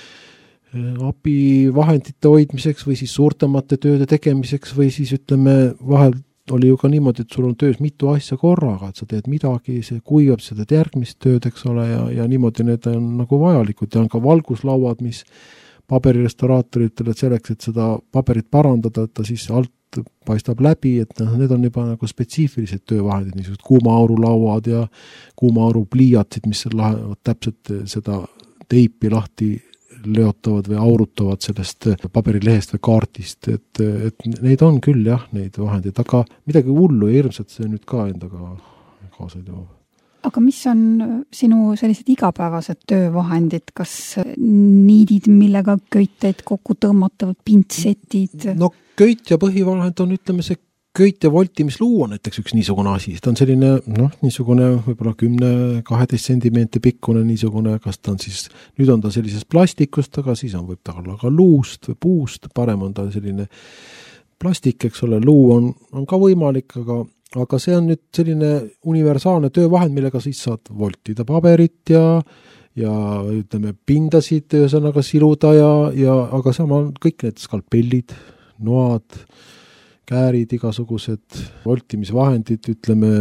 abivahendite hoidmiseks või siis suurtemate tööde tegemiseks või siis, ütleme, vahel oli ju ka niimoodi, et sul on töös mitu asja korraga, et sa teed midagi, see kuivab, sa teed järgmist tööd, eks ole, ja niimoodi need on nagu vajalikud ja on ka valguslauad, mis paberirestauraatoritele selleks, et seda paberit parandada, et ta siis alt paistab läbi, et need on juba nagu spetsiifilised töövahendid, niisugused kuumaarulauad ja kuumaarupliiatsid, mis lähevad täpselt seda teipi lahti leotavad või aurutavad sellest paberilehest või kaardist, et neid on küll jah, neid vahendeid, aga midagi hullu ja hirmsat see nüüd ka endaga kaasa ei too. Aga mis on sinu sellised igapäevased töövahendid, kas niidid, millega köiteid kokku tõmmatavad, pintsetid? No köit ja põhivahend on, ütleme, see köit ja voltimisluu on näiteks üks niisugune asi, ta on selline, niisugune võib-olla 10-12 sentimeetri pikkune niisugune, kas ta on siis, nüüd on ta sellisest plastikust, aga siis võib ta olla ka luust või puust, parem on ta selline plastik, eks ole, luu on ka võimalik, aga see on nüüd selline universaalne töövahend, millega siis saad voltida paberit ja ütleme, pindasid ühesõnaga siluda aga sama kõik need skalpellid, noad, käärid, igasugused voltimisvahendid, ütleme,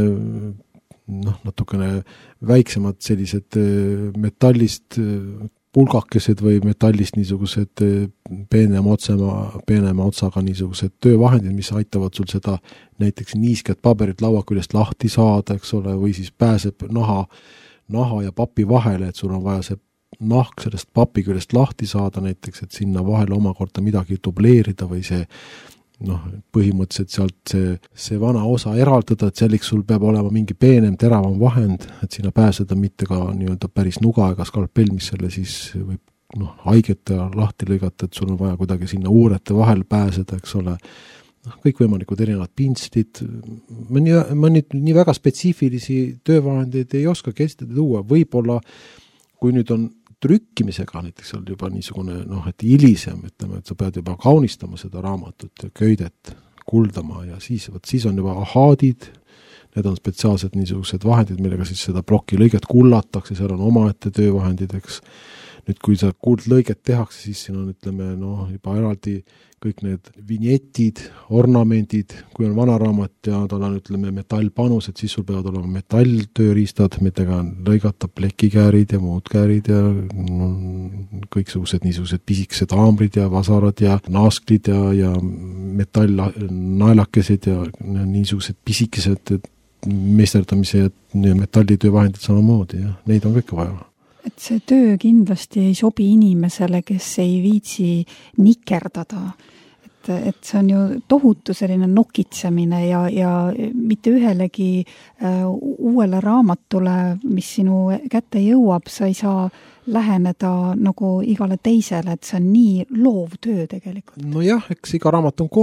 natukene väiksemad sellised metallist pulgakesed või metallist niisugused peenema otsaga niisugused töövahendid, mis aitavad sul seda näiteks niisket paberit laua küljest lahti saada, eks ole, või siis pääseb naha ja papi vahele, et sul on vaja see nahk sellest papi küljest lahti saada näiteks, et sinna vahele omakorda midagi dubleerida või see põhimõtteliselt sealt see vana osa eraldada, et selliks sul peab olema mingi peenem, teravam vahend, et sinna pääseda mitte ka nii-öelda päris nuga ega skalpell, mis selle siis võib haiget ja lahti lõigata, et sul on vaja kuidagi sinna uurete vahel pääseda, eks ole. Kõikvõimalikud erinevad pintslid, ma nüüd nii väga spetsiifilisi töövahendeid ei oska kestada tuua, võib-olla kui nüüd on trükkimisega näiteks on juba niisugune, et hilisem, ütleme, et sa pead juba kaunistama seda raamatut ja köidet, kuldama ja siis on juba ahaadid, need on spetsiaalsed niisugused vahendid, millega siis seda plokilõiget kullatakse, seal on omaette töövahendid, eks. Nüüd, kui sa kuldlõiget tehakse, siis siin on, ütleme, juba eraldi kõik need vinjetid, ornamendid, kui on vanaraamat ja tal on, ütleme, metallpanus, et siis sul peavad olema metalltööriistad, millega lõigata plekikäärid ja muud käärid ja kõiksugused niisugused pisikesed haamrid ja vasarad ja naasklid ja metallnaelakesed ja niisugused pisikesed meisterdamise ja metallitöövahendid samamoodi ja neid on kõike vaja. Et see töö kindlasti ei sobi inimesele, kes ei viitsi nikerdada. Et see on ju tohutu selline nokitsemine ja mitte ühelegi uuele raamatule, mis sinu kätte jõuab, sa ei saa läheneda nagu igale teisele, et see on nii loov töö tegelikult. No jah, eks iga raamat on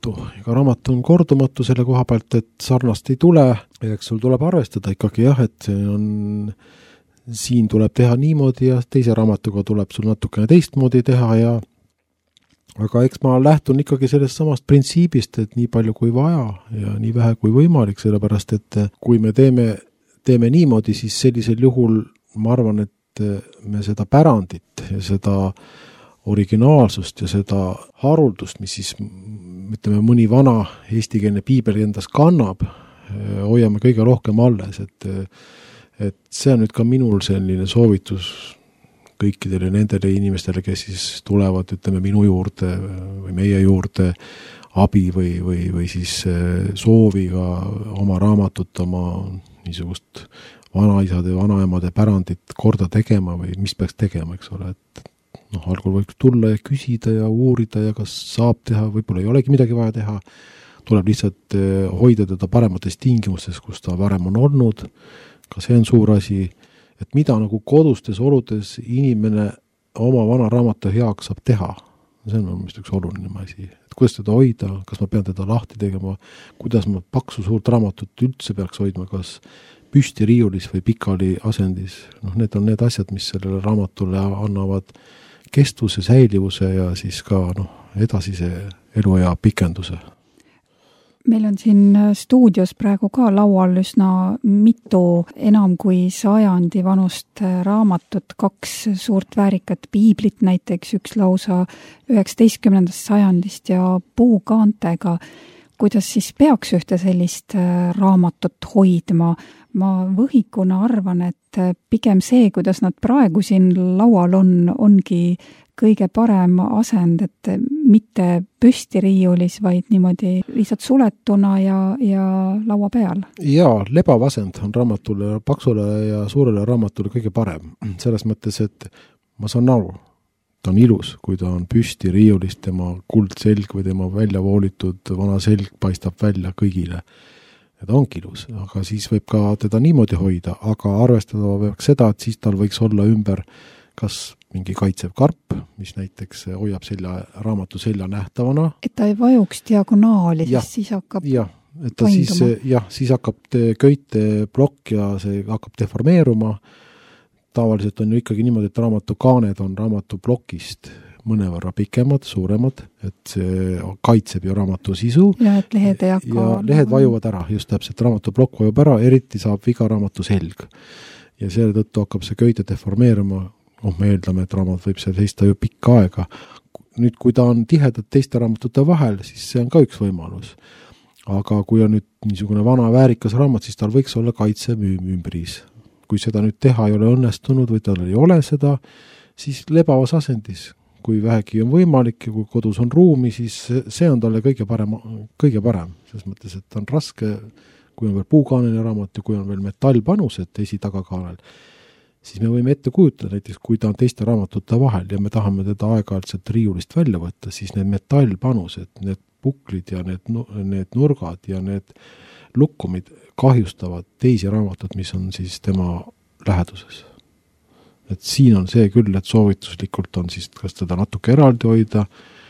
kordumatu selle koha pealt, et sarnast ei tule, ja eks sul tuleb arvestada ikkagi jah, et see on siin tuleb teha niimoodi ja teise raamatuga tuleb sul natukene teistmoodi teha aga eks ma lähtun ikkagi sellest samast printsiibist, et nii palju kui vaja ja nii vähe kui võimalik, sellepärast et kui me teeme niimoodi, siis sellisel juhul ma arvan, et me seda pärandit ja seda originaalsust ja seda haruldust, mis siis, ütleme, mõni vana eestikeelne piibel endas kannab, hoiame kõige rohkem alles, et see on nüüd ka minul selline soovitus kõikidele nendele inimestele, kes siis tulevad, ütleme, minu juurde või meie juurde abi või siis sooviga oma raamatut, oma niisugust vanaisade ja vanaemade pärandit korda tegema või mis peaks tegema, eks ole, et algul võib tulla ja küsida ja uurida ja kas saab teha, võib-olla ei olegi midagi vaja teha, tuleb lihtsalt hoida teda paremates tingimustes, kus ta varem on olnud, ka see on suur asi, et mida nagu kodustes oludes inimene oma vana raamatu heaks saab teha. See on vist üks oluline asi. Et kuidas teda hoida, kas ma pean teda lahti tegema, kuidas ma paksu suurt raamatut üldse peaks hoidma, kas püsti riiulis või pikali asendis. Need on need asjad, mis sellele raamatule annavad kestvuse, säilivuse ja siis ka edasise eluea pikenduse. Meil on siin stuudios praegu ka laual üsna mitu enam kui 100 vanust raamatut, 2 suurt väärikat piiblit näiteks, üks lausa 19. sajandist ja puukaantega. Kuidas siis peaks ühte sellist raamatut hoidma? Ma võhikuna arvan, et pigem see, kuidas nad praegu siin laual ongi kõige parem asend, et mitte püsti riiulis, vaid niimoodi lihtsalt suletuna ja laua peal. Jaa, lebav asend on raamatule, paksule ja suurele raamatule kõige parem. Selles mõttes, et ma saan aru, ta on ilus, kui ta on püsti riiulis, tema kuldselg või tema välja voolitud vana selg paistab välja kõigile. Ja ta ongi ilus, aga siis võib ka teda niimoodi hoida, aga arvestada peaks seda, et siis tal võiks olla ümber kas mingi kaitsev karp, mis näiteks hoiab raamatu selja nähtavana. Et ta ei vajuks diagonaali, siis hakkab painduma. Siis hakkab köiteblokk ja see hakkab deformeeruma. Tavaliselt on ju ikkagi niimoodi, et raamatu kaaned on raamatu blokist mõnevõrra pikemad, suuremad, et see kaitseb ju raamatu sisu. Ja et lehed ei hakka... Ja lehed vajuvad ära, just täpselt, raamatu blokk vajub ära, eriti saab viga raamatu selg. Ja selle tõttu hakkab see köite deformeeruma. Me eeldame, et raamat võib see seista ju pikka aega. Nüüd, kui ta on tihedalt teiste raamatute vahel, siis see on ka üks võimalus. Aga kui on nüüd niisugune vana väärikas raamat, siis tal võiks olla kaitsev ümbris. Kui seda nüüd teha ei ole õnnestunud või tal ei ole seda, siis lebavas asendis. Kui vähegi on võimalik ja kui kodus on ruumi, siis see on talle kõige parem. Selles mõttes, et ta on raske, kui on veel puukaanene raamat ja kui on veel metallpanused esi-tagakaanel, siis me võime ette kujutada näiteks, kui ta on teiste raamatute vahel ja me tahame teda aeg-ajalt riiulist välja võtta, siis need metallpanused, need puklid ja need nurgad ja need lukkumid kahjustavad teisi raamatut, mis on siis tema läheduses. Et siin on see küll, et soovituslikult on siis kas teda natuke eraldi hoida,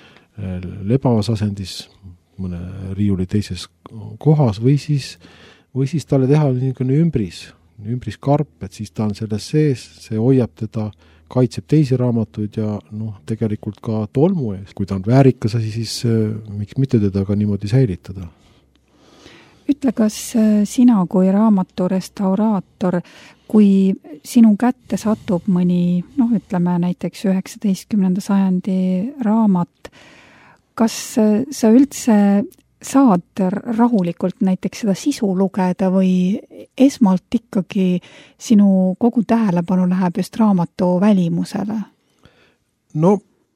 lebavas asendis, mõne riiuli teises kohas või siis talle teha niisugune ümbriskarp, et siis ta on selles sees, see hoiab teda, kaitseb teisi raamatuid ja tegelikult ka tolmu ees. Kui ta on väärikas asi, siis miks mitte teda ka niimoodi säilitada? Ütle, kas sina kui raamatu restauraator, kui sinu kätte satub mõni, ütleme näiteks 19. sajandi raamat, kas sa üldse saad rahulikult näiteks seda sisu lugeda või esmalt ikkagi sinu kogu tähelepanu läheb just raamatu välimusele? No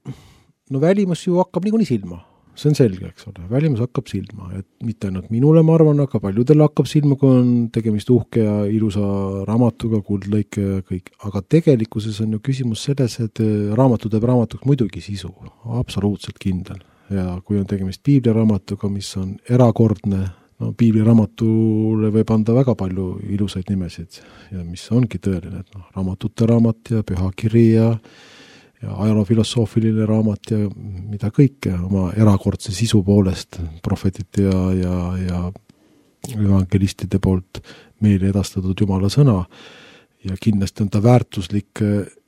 välimus ju hakkab niikuinii silma. See on selge, eks ole. Välimus hakkab silma. Et mitte ainult minule, ma arvan, aga paljudele hakkab silma, kui on tegemist uhke ja ilusa raamatuga, kuldlõike ja kõik. Aga tegelikkuses on ju küsimus selles, et raamatu teeb raamatuks muidugi sisu. Absoluutselt kindel. Ja kui on tegemist piibliraamatuga, mis on erakordne, piibliraamatule võib anda väga palju ilusaid nimesid ja mis ongi tõeline, et raamatute raamat ja pühakiri ja ajaloofilosoofiline raamat ja mida kõike oma erakordse sisu poolest prohvetite ja evangelistide poolt meile edastatud Jumala sõna ja kindlasti on ta väärtuslik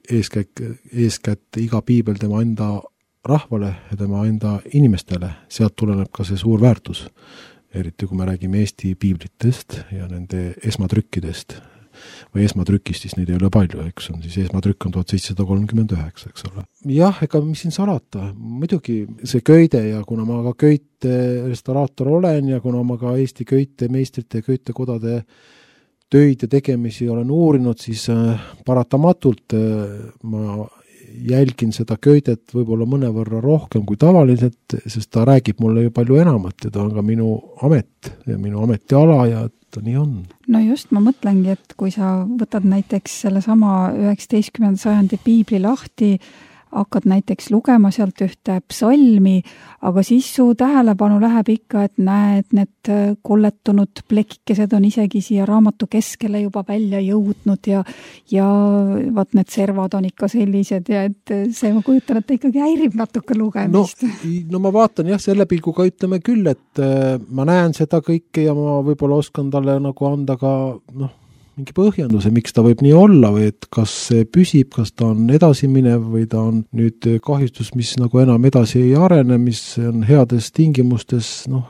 eeskätt iga piibel tema enda rahvale ja tema enda inimestele, sealt tuleneb ka see suur väärtus, eriti kui me räägime Eesti piiblitest ja nende esmatrükkidest või esmatrükist, siis neid ei ole palju, eks on, siis esmatrükk on 1739, eks ole. Jah, ega mis siin salata, muidugi see köide ja kuna ma ka köite restauraator olen ja kuna ma ka Eesti köitemeistrite ja köitekodade töid ja tegemisi olen uurinud, siis paratamatult ma jälgin seda köidet võib-olla mõnevõrra rohkem kui tavaliselt, sest ta räägib mulle ju palju enamat ja ta on ka minu amet ja minu ametiala ja ta nii on. No just, ma mõtlengi, et kui sa võtad näiteks selle sama 19. sajandi piibli lahti, hakkad näiteks lugema sealt ühte psalmi, aga siis su tähelepanu läheb ikka, et näed, need kolletunud plekikesed on isegi siia raamatu keskele juba välja jõudnud ja vaat need servad on ikka sellised ja et see, ma kujutan, et ta ikkagi häirib natuke lugemist. No ma vaatan jah, selle pilguga ütleme küll, et ma näen seda kõike ja ma võib-olla oskan talle nagu anda ka mingi põhjenduse, miks ta võib nii olla või et kas see püsib, kas ta on edasiminev või ta on nüüd kahjustus, mis nagu enam edasi ei arene, mis on heades tingimustes,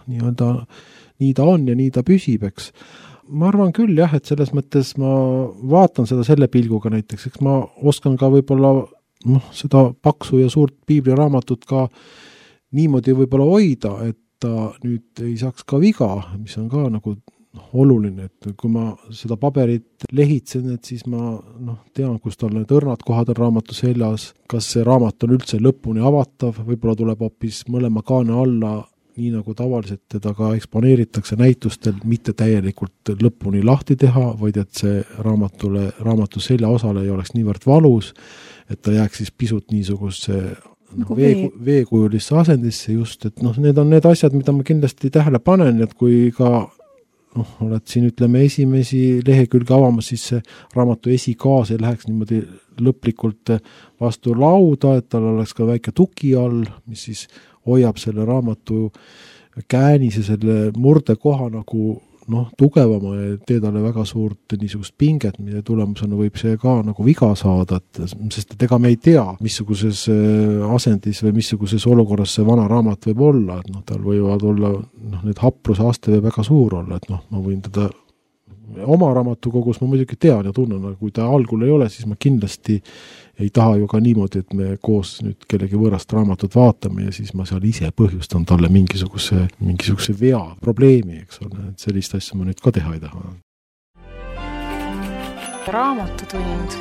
nii ta on ja nii ta püsib, eks. Ma arvan küll jah, et selles mõttes ma vaatan seda selle pilguga näiteks, eks ma oskan ka võib-olla seda paksu ja suurt piibliraamatut ka niimoodi võib-olla hoida, et ta nüüd ei saaks ka viga, mis on ka nagu oluline, et kui ma seda paberit lehitsen, et siis ma tean, kus tal need õrnad kohad on raamatu seljas, kas see raamat on üldse lõpuni avatav, võib-olla tuleb hoopis mõlema kaane alla, nii nagu tavaliselt teda ka eksponeeritakse näitustel, mitte täielikult lõpuni lahti teha, vaid et see raamatu selja osale ei oleks niivõrd valus, et ta jääks siis pisut niisuguse nagu veekujulisse asendisse just, et need on need asjad, mida ma kindlasti tähele panen, et kui ka oled siin, ütleme, esimesi lehekülge avamas, siis see raamatu esikaas ei läheks niimoodi lõplikult vastu lauda, et tal oleks ka väike tugi all, mis siis hoiab selle raamatu käänise selle murdekoha nagu tugevama ja tee talle väga suurt niisugust pinget, mille tulemusena võib see ka nagu viga saada, sest ega me ei tea, missuguses asendis või missuguses olukorras see vana raamat võib olla, et tal võivad olla, need hapruse aste võib väga suur olla, et ma võin teda oma raamatukogus ma muidugi tean ja tunnen, aga kui ta algul ei ole, siis ma kindlasti ei taha ju ka niimoodi, et me koos nüüd kellegi võõrast raamatut vaatame ja siis ma seal ise põhjustan talle mingisuguse vea, probleemi, eks ole, et sellist asja ma nüüd ka teha ei taha. Raamatutund.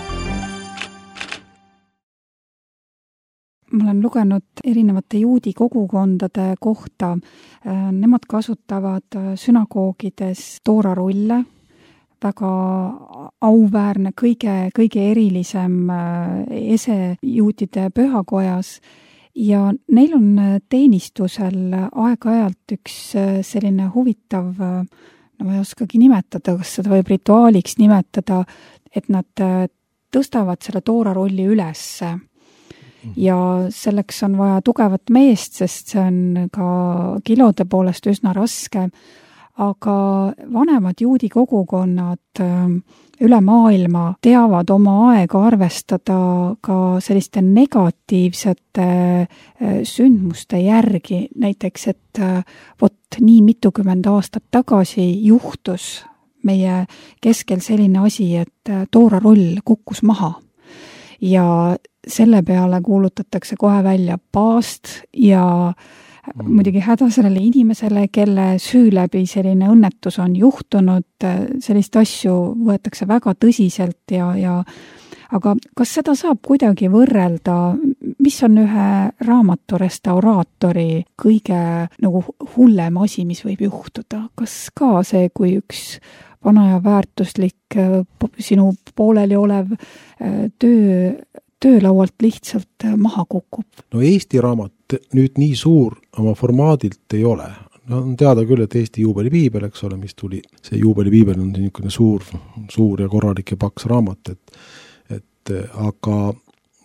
Ma olen lugenud erinevate juudi kogukondade kohta. Nemad kasutavad sünagoogides toorarulle, väga auväärne, kõige erilisem ese juutide pühakojas ja neil on teenistusel aeg-ajalt üks selline huvitav, ma ei oskagi nimetada, kas seda võib rituaaliks nimetada, et nad tõstavad selle toorarulli ülesse. Ja selleks on vaja tugevat meest, sest see on ka kilode poolest üsna raske, aga vanemad juudi kogukonnad üle maailma teavad oma aega arvestada ka selliste negatiivsete sündmuste järgi, näiteks, et nii mitukümmend aastat tagasi juhtus meie keskel selline asi, et toorarull kukkus maha ja selle peale kuulutatakse kohe välja paast ja muidugi häda sellele inimesele, kelle süü läbi selline õnnetus on juhtunud, sellist asju võetakse väga tõsiselt ja aga kas seda saab kuidagi võrrelda, mis on ühe raamatu restauraatori kõige nagu hullem asi, mis võib juhtuda? Kas ka see, kui üks vana ja väärtuslik sinu pooleli olev töölaualt lihtsalt maha kukub? No Eesti raamat nüüd nii suur oma formaadilt ei ole. On teada küll, et Eesti juubelipiibel, eks ole, mis tuli. See juubelipiibel on niisugune suur ja korralik ja paks raamat, et aga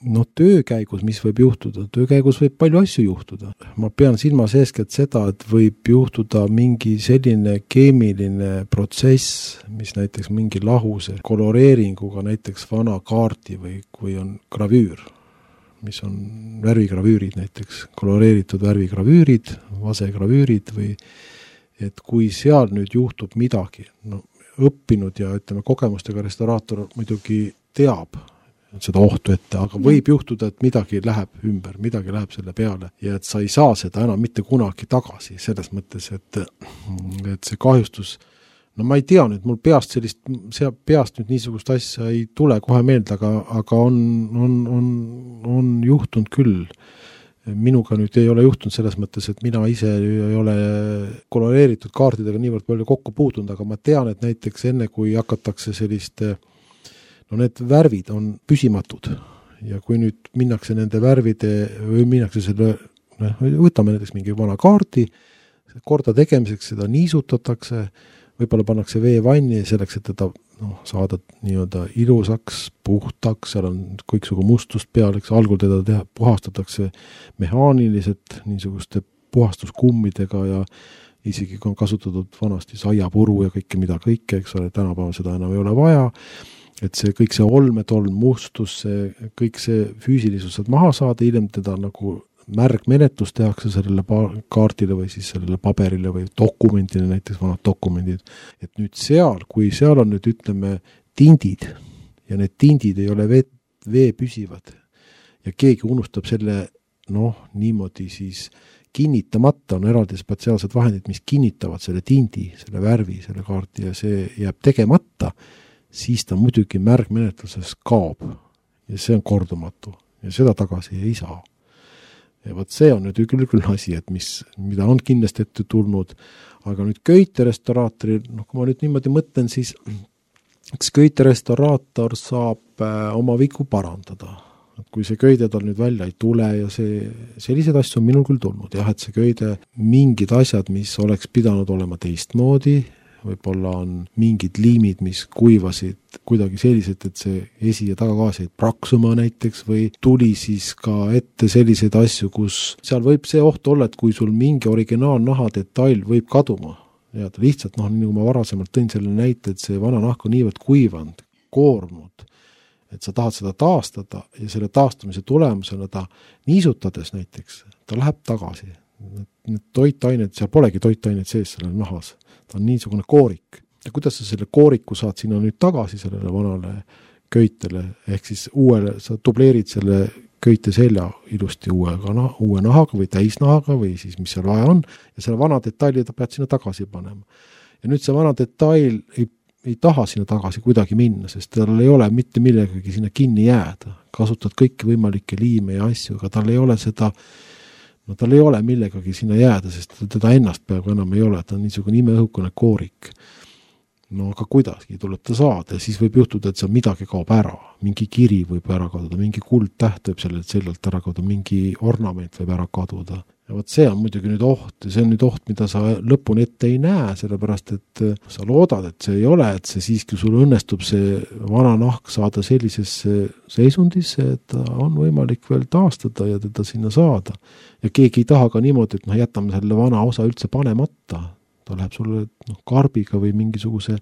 töö käigus, mis võib juhtuda? Töö käigus võib palju asju juhtuda. Ma pean silmas eeskätt seda, et võib juhtuda mingi selline keemiline protsess, mis näiteks mingi lahuse koloreeringuga näiteks vana kaarti või kui on gravüür, mis on värvigravüürid näiteks, koloreeritud värvigravüürid, vasegravüürid või et kui seal nüüd juhtub midagi, õppinud ja ütleme kogemustega restauraator muidugi teab seda ohtu ette, aga võib juhtuda, et midagi läheb ümber, midagi läheb selle peale ja et sa ei saa seda enam mitte kunagi tagasi, selles mõttes, et see kahjustus, ma ei tea nüüd, mul peast nüüd niisugust asja ei tule kohe meelde, aga on juhtunud küll. Minuga nüüd ei ole juhtunud selles mõttes, et mina ise ei ole koloreeritud kaartidega niivõrd palju kokku puutunud, aga ma tean, et näiteks enne kui hakatakse sellist need värvid on püsimatud ja kui nüüd minnakse nende värvide või minnakse selle, võtame näiteks mingi vana kaardi, korda tegemiseks seda niisutatakse, võib-olla pannakse veevanni selleks, et teda saada nii-öelda ilusaks, puhtaks, seal on kõiksugu mustust peal, eks algul teda puhastatakse mehaaniliselt niisuguste puhastuskummidega ja isegi on kasutatud vanasti saiapuru ja kõike, eks ole, tänapäeval seda enam ei ole vaja, et see kõik see olmetolm, mustus, kõik see füüsilisus saad maha saada, hiljem teda nagu märgmenetlus tehakse sellele kaardile või siis sellele paberile või dokumendile, näiteks vanad dokumendid. Et nüüd kui seal on nüüd ütleme tindid ja need tindid ei ole vee püsivad ja keegi unustab selle niimoodi siis kinnitamata, on eraldi spetsiaalsed vahendid, mis kinnitavad selle tindi, selle värvi, selle kaarti ja see jääb tegemata, siis ta muidugi märgmenetluses kaob ja see on kordumatu ja seda tagasi ei saa. Ja võt see on nüüd küll asi, et mida on kindlasti ette tulnud, aga nüüd köiterestauraatoril, kui ma nüüd niimoodi mõtlen, siis eks köiterestauraator saab oma vigu parandada. Kui see köide tal nüüd välja ei tule ja sellised asju on minul küll tulnud, jah, et see köide mingid asjad, mis oleks pidanud olema teistmoodi, võib-olla on mingid liimid, mis kuivasid kuidagi sellised, et see esi- ja tagagaas jäid praksuma näiteks või tuli siis ka ette selliseid asju, kus seal võib see oht olla, et kui sul mingi originaalnaha detail võib kaduma ja lihtsalt, nagu ma varasemalt tõin selle näite, et see vana nahk on niivõrd kuivanud, koormunud, et sa tahad seda taastada ja selle taastamise tulemusena ta niisutades näiteks, ta läheb tagasi. Need toitained, seal polegi toitained sees sellel nahas. Ta on niisugune koorik. Ja kuidas sa selle kooriku saad sinna nüüd tagasi sellele vanale köitele, ehk siis sa dubleerid selle köite selja ilusti uue nahaga või täisnahaga või siis mis seal vaja on ja selle vana detaili ta pead sinna tagasi panema. Ja nüüd see vana detail ei taha sinna tagasi kuidagi minna, sest tal ei ole mitte millegagi sinna kinni jääda. Kasutad kõiki võimalikke liime ja asju, aga tal ei ole seda tal ei ole millegagi sinna jääda, sest teda ennast peaaegu enam ei ole, ta on niisugune imeõhukune koorik. Aga kuidagi tuleb ta saada ja siis võib juhtuda, et seal midagi kaob ära. Mingi kiri võib ära kaduda, mingi kuldtäht võib sellelt seljalt ära kaduda, mingi ornament võib ära kaduda. Ja võt see on muidugi nüüd oht ja see on nüüd oht, mida sa lõpuni ette ei näe, sellepärast et sa loodad, et see ei ole, et see siiski sul õnnestub see vana nahk saada sellisesse seisundisse, et ta on võimalik veel taastada ja teda sinna saada. Ja keegi ei taha ka niimoodi, et jätame selle vana osa üldse panemata. Ta läheb sulle karbiga või mingisuguse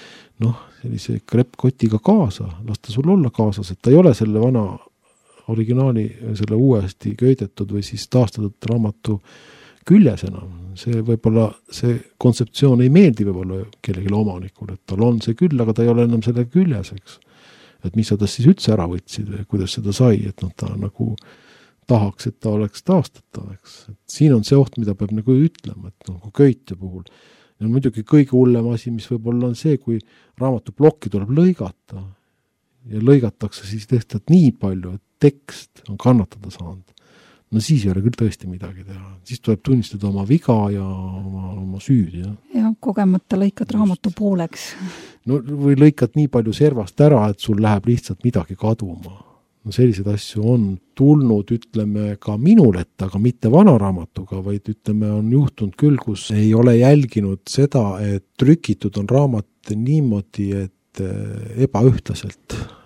sellise kreppkotiga kaasa, lasta sul olla kaasas, et ta ei ole selle vana originaali, selle uuesti köidetud või siis taastatud raamatu küljes enam. See võib-olla, see kontseptsioon ei meeldi võib-olla kellelegi omanikule, et tal on see küll, aga ta ei ole enam selle küljes, eks. Et mis sa ta siis üldse ära võtsid või kuidas seda sai, et ta nagu tahaks, et ta oleks taastatav, eks. Et siin on see oht, mida peab nagu ütlema, et köite puhul. Ja muidugi kõige hullem asi, mis võib-olla on see, kui raamatuplokki tuleb lõigata ja lõigatakse siis tehtud nii palju, et tekst on kannatada saanud. Siis ei ole küll tõesti midagi teha. Siis tuleb tunnistada oma viga ja oma süüd. Ja kogemata lõikad raamatu pooleks. Või lõikad nii palju servast ära, et sul läheb lihtsalt midagi kaduma. Sellised asju on tulnud, ütleme, ka minul ette, aga mitte vana raamatuga, vaid ütleme, on juhtunud küll, kus ei ole jälginud seda, et trükitud on raamat niimoodi, et ebaühtlaselt.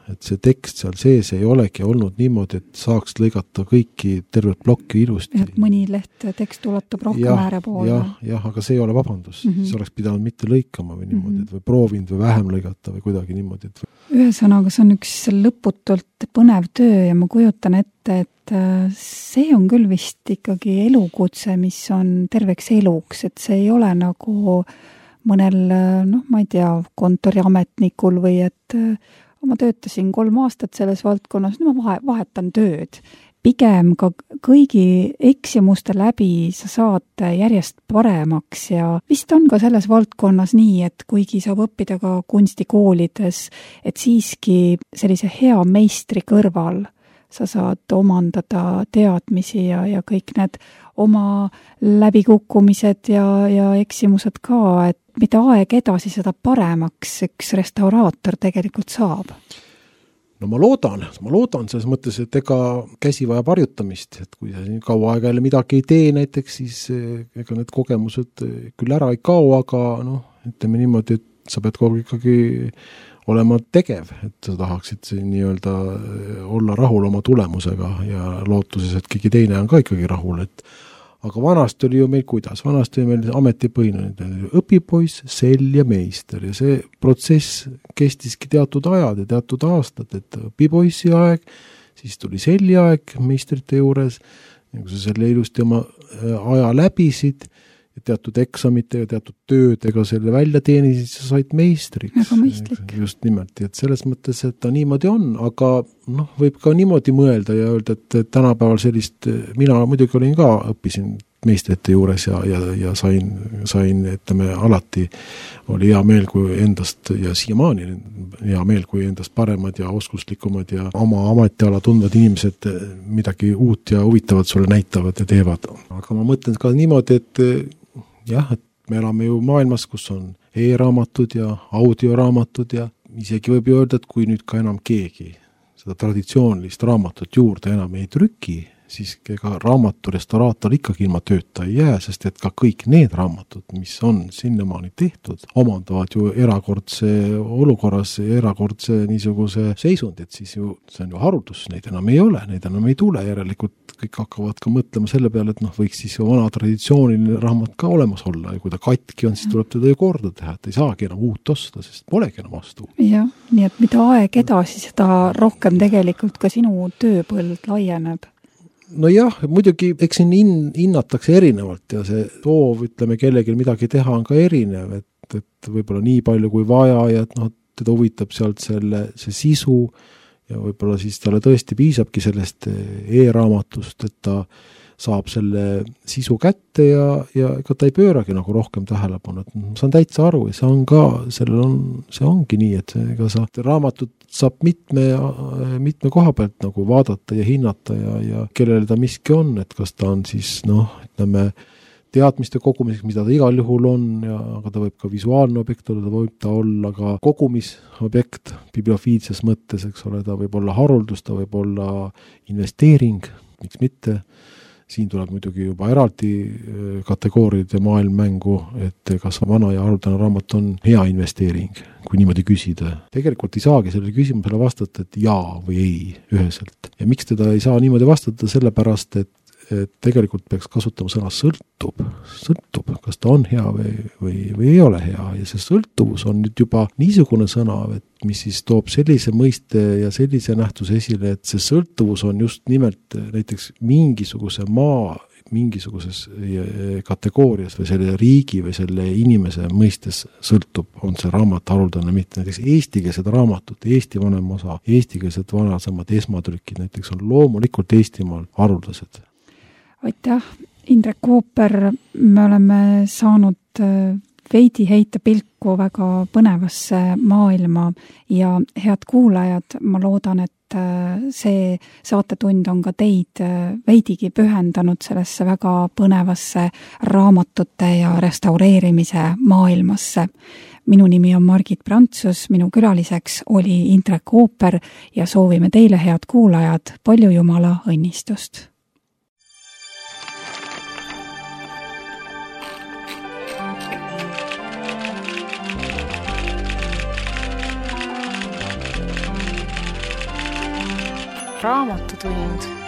et see tekst seal sees ei olegi olnud niimoodi, et saaks lõigata kõiki tervet plokki ilusti. Et mõni leht tekst ulatub rohkem ääre poole. Jah, aga see ei ole vabandus. Siis oleks pidanud mitte lõikama või niimoodi, või proovinud või vähem lõigata või kuidagi niimoodi. Ühesõnaga, see on üks lõputult põnev töö ja ma kujutan ette, et see on küll vist ikkagi elukutse, mis on terveks eluks, et see ei ole nagu mõnel, ma ei tea, kontoriametnikul või et ma töötasin 3 aastat selles valdkonnas, ma vahetan tööd. Pigem ka kõigi eksimuste läbi sa saad järjest paremaks ja vist on ka selles valdkonnas nii, et kuigi saab õppida ka kunstikoolides, et siiski sellise hea meistri kõrval sa saad omandada teadmisi ja kõik need oma läbikukkumised ja eksimused ka, et mida aeg edasi, seda paremaks üks restauraator tegelikult saab. No ma loodan selles mõttes, et ega käsi vajab harjutamist, et kui sa kaua aega jälle midagi ei tee näiteks, siis ega need kogemused küll ära ei kao, aga ütleme niimoodi, et sa pead kogu ikkagi olema tegev, et sa tahaksid nii-öelda olla rahul oma tulemusega ja lootuses, et keegi teine on ka ikkagi rahul, aga vanasti oli ju meil kuidas? Vanasti oli meil ametipõhine õpipoiss, sell ja meister ja see protsess kestiski teatud ajad ja teatud aastad, et õpipoissi aeg, siis tuli selli aeg meistrite juures, ja kui sa selle ilusti oma aja läbisid, ja teatud eksamitega, teatud töödega selle välja teenisid, sa said meistriks. Väga mõistlik. Just nimelt, et selles mõttes, et ta niimoodi on, aga võib ka niimoodi mõelda ja öelda, et tänapäeval sellist, mina muidugi olin ka, õppisin meistrite juures ja sain, ütleme, alati oli hea meel, kui endast ja siiamaani hea meel, kui endast paremad ja oskuslikumad ja oma ametiala tundvad inimesed midagi uut ja huvitavat sulle näitavad ja teevad. Aga ma mõtlen ka niimoodi, et et me elame ju maailmas, kus on e-raamatud ja audioraamatud ja isegi võib ju öelda, et kui nüüd ka enam keegi seda traditsioonilist raamatut juurde enam ei trüki, siis ega raamatulestoraator ikkagi ilma tööta ei jää, sest et ka kõik need raamatud, mis on sinnamaani tehtud, omandavad ju erakordse olukorras ja erakordse niisuguse seisundi, et siis ju see on ju haruldus, neid enam ei ole, neid enam ei tule, järelikult kõik hakkavad ka mõtlema selle peale, et võiks siis ju vana traditsiooniline raamat ka olemas olla ja kui ta katki on, siis tuleb teda ju korda teha, et ei saagi enam uut osta, sest polegi enam vastu. Jah, nii et mida aeg edasi, seda rohkem tegelikult ka sinu tööpõld laieneb. No jah, muidugi eks siin hinnatakse erinevalt ja see soov, ütleme, kellelgi midagi teha on ka erinev, et võib-olla nii palju kui vaja ja et teda huvitab sealt see sisu ja võib-olla siis talle tõesti piisabki sellest e-raamatust, et ta saab selle sisu kätte ja ega ta ei pööragi nagu rohkem tähelepanu, et ma saan täitsa aru ja see on ka, see ongi nii, et ega sa raamatut saab mitme koha pealt nagu vaadata ja hinnata ja kellele ta miski on, et kas ta on siis ütleme teadmiste kogumiseks, mida ta igal juhul on, aga ta võib ka visuaalne objekt olla, ta võib ta olla ka kogumisobjekt bibliofiilses mõttes, eks ole, ta võib olla haruldus, ta võib olla investeering, miks mitte. Siin tuleb muidugi juba eraldi kategooride maailmmängu, et kas vana ja haruldane raamat on hea investeering, kui niimoodi küsida. Tegelikult ei saagi sellele küsimusele vastata, et jaa või ei üheselt. Ja miks teda ei saa niimoodi vastata, sellepärast, et tegelikult peaks kasutama sõna sõltub, kas ta on hea või ei ole hea ja see sõltuvus on nüüd juba niisugune sõna, et mis siis toob sellise mõiste ja sellise nähtuse esile, et see sõltuvus on just nimelt näiteks mingisuguse maa mingisuguses kategoorias või selle riigi või selle inimese mõistes sõltub, on see raamat haruldane, mitte näiteks eestikeelsed raamatut, Eesti vanem osa, eestikeelsed vanasemad esmatrükid näiteks on loomulikult Eestimaal haruldased. Aitäh, Indrek Kooper, me oleme saanud veidi heita pilku väga põnevasse maailma ja head kuulajad, ma loodan, et see saatetund on ka teid veidigi pühendanud sellesse väga põnevasse raamatute ja restaureerimise maailmasse. Minu nimi on Margit Prantsus, minu külaliseks oli Indrek Kooper ja soovime teile, head kuulajad, palju Jumala õnnistust! Raamatutund.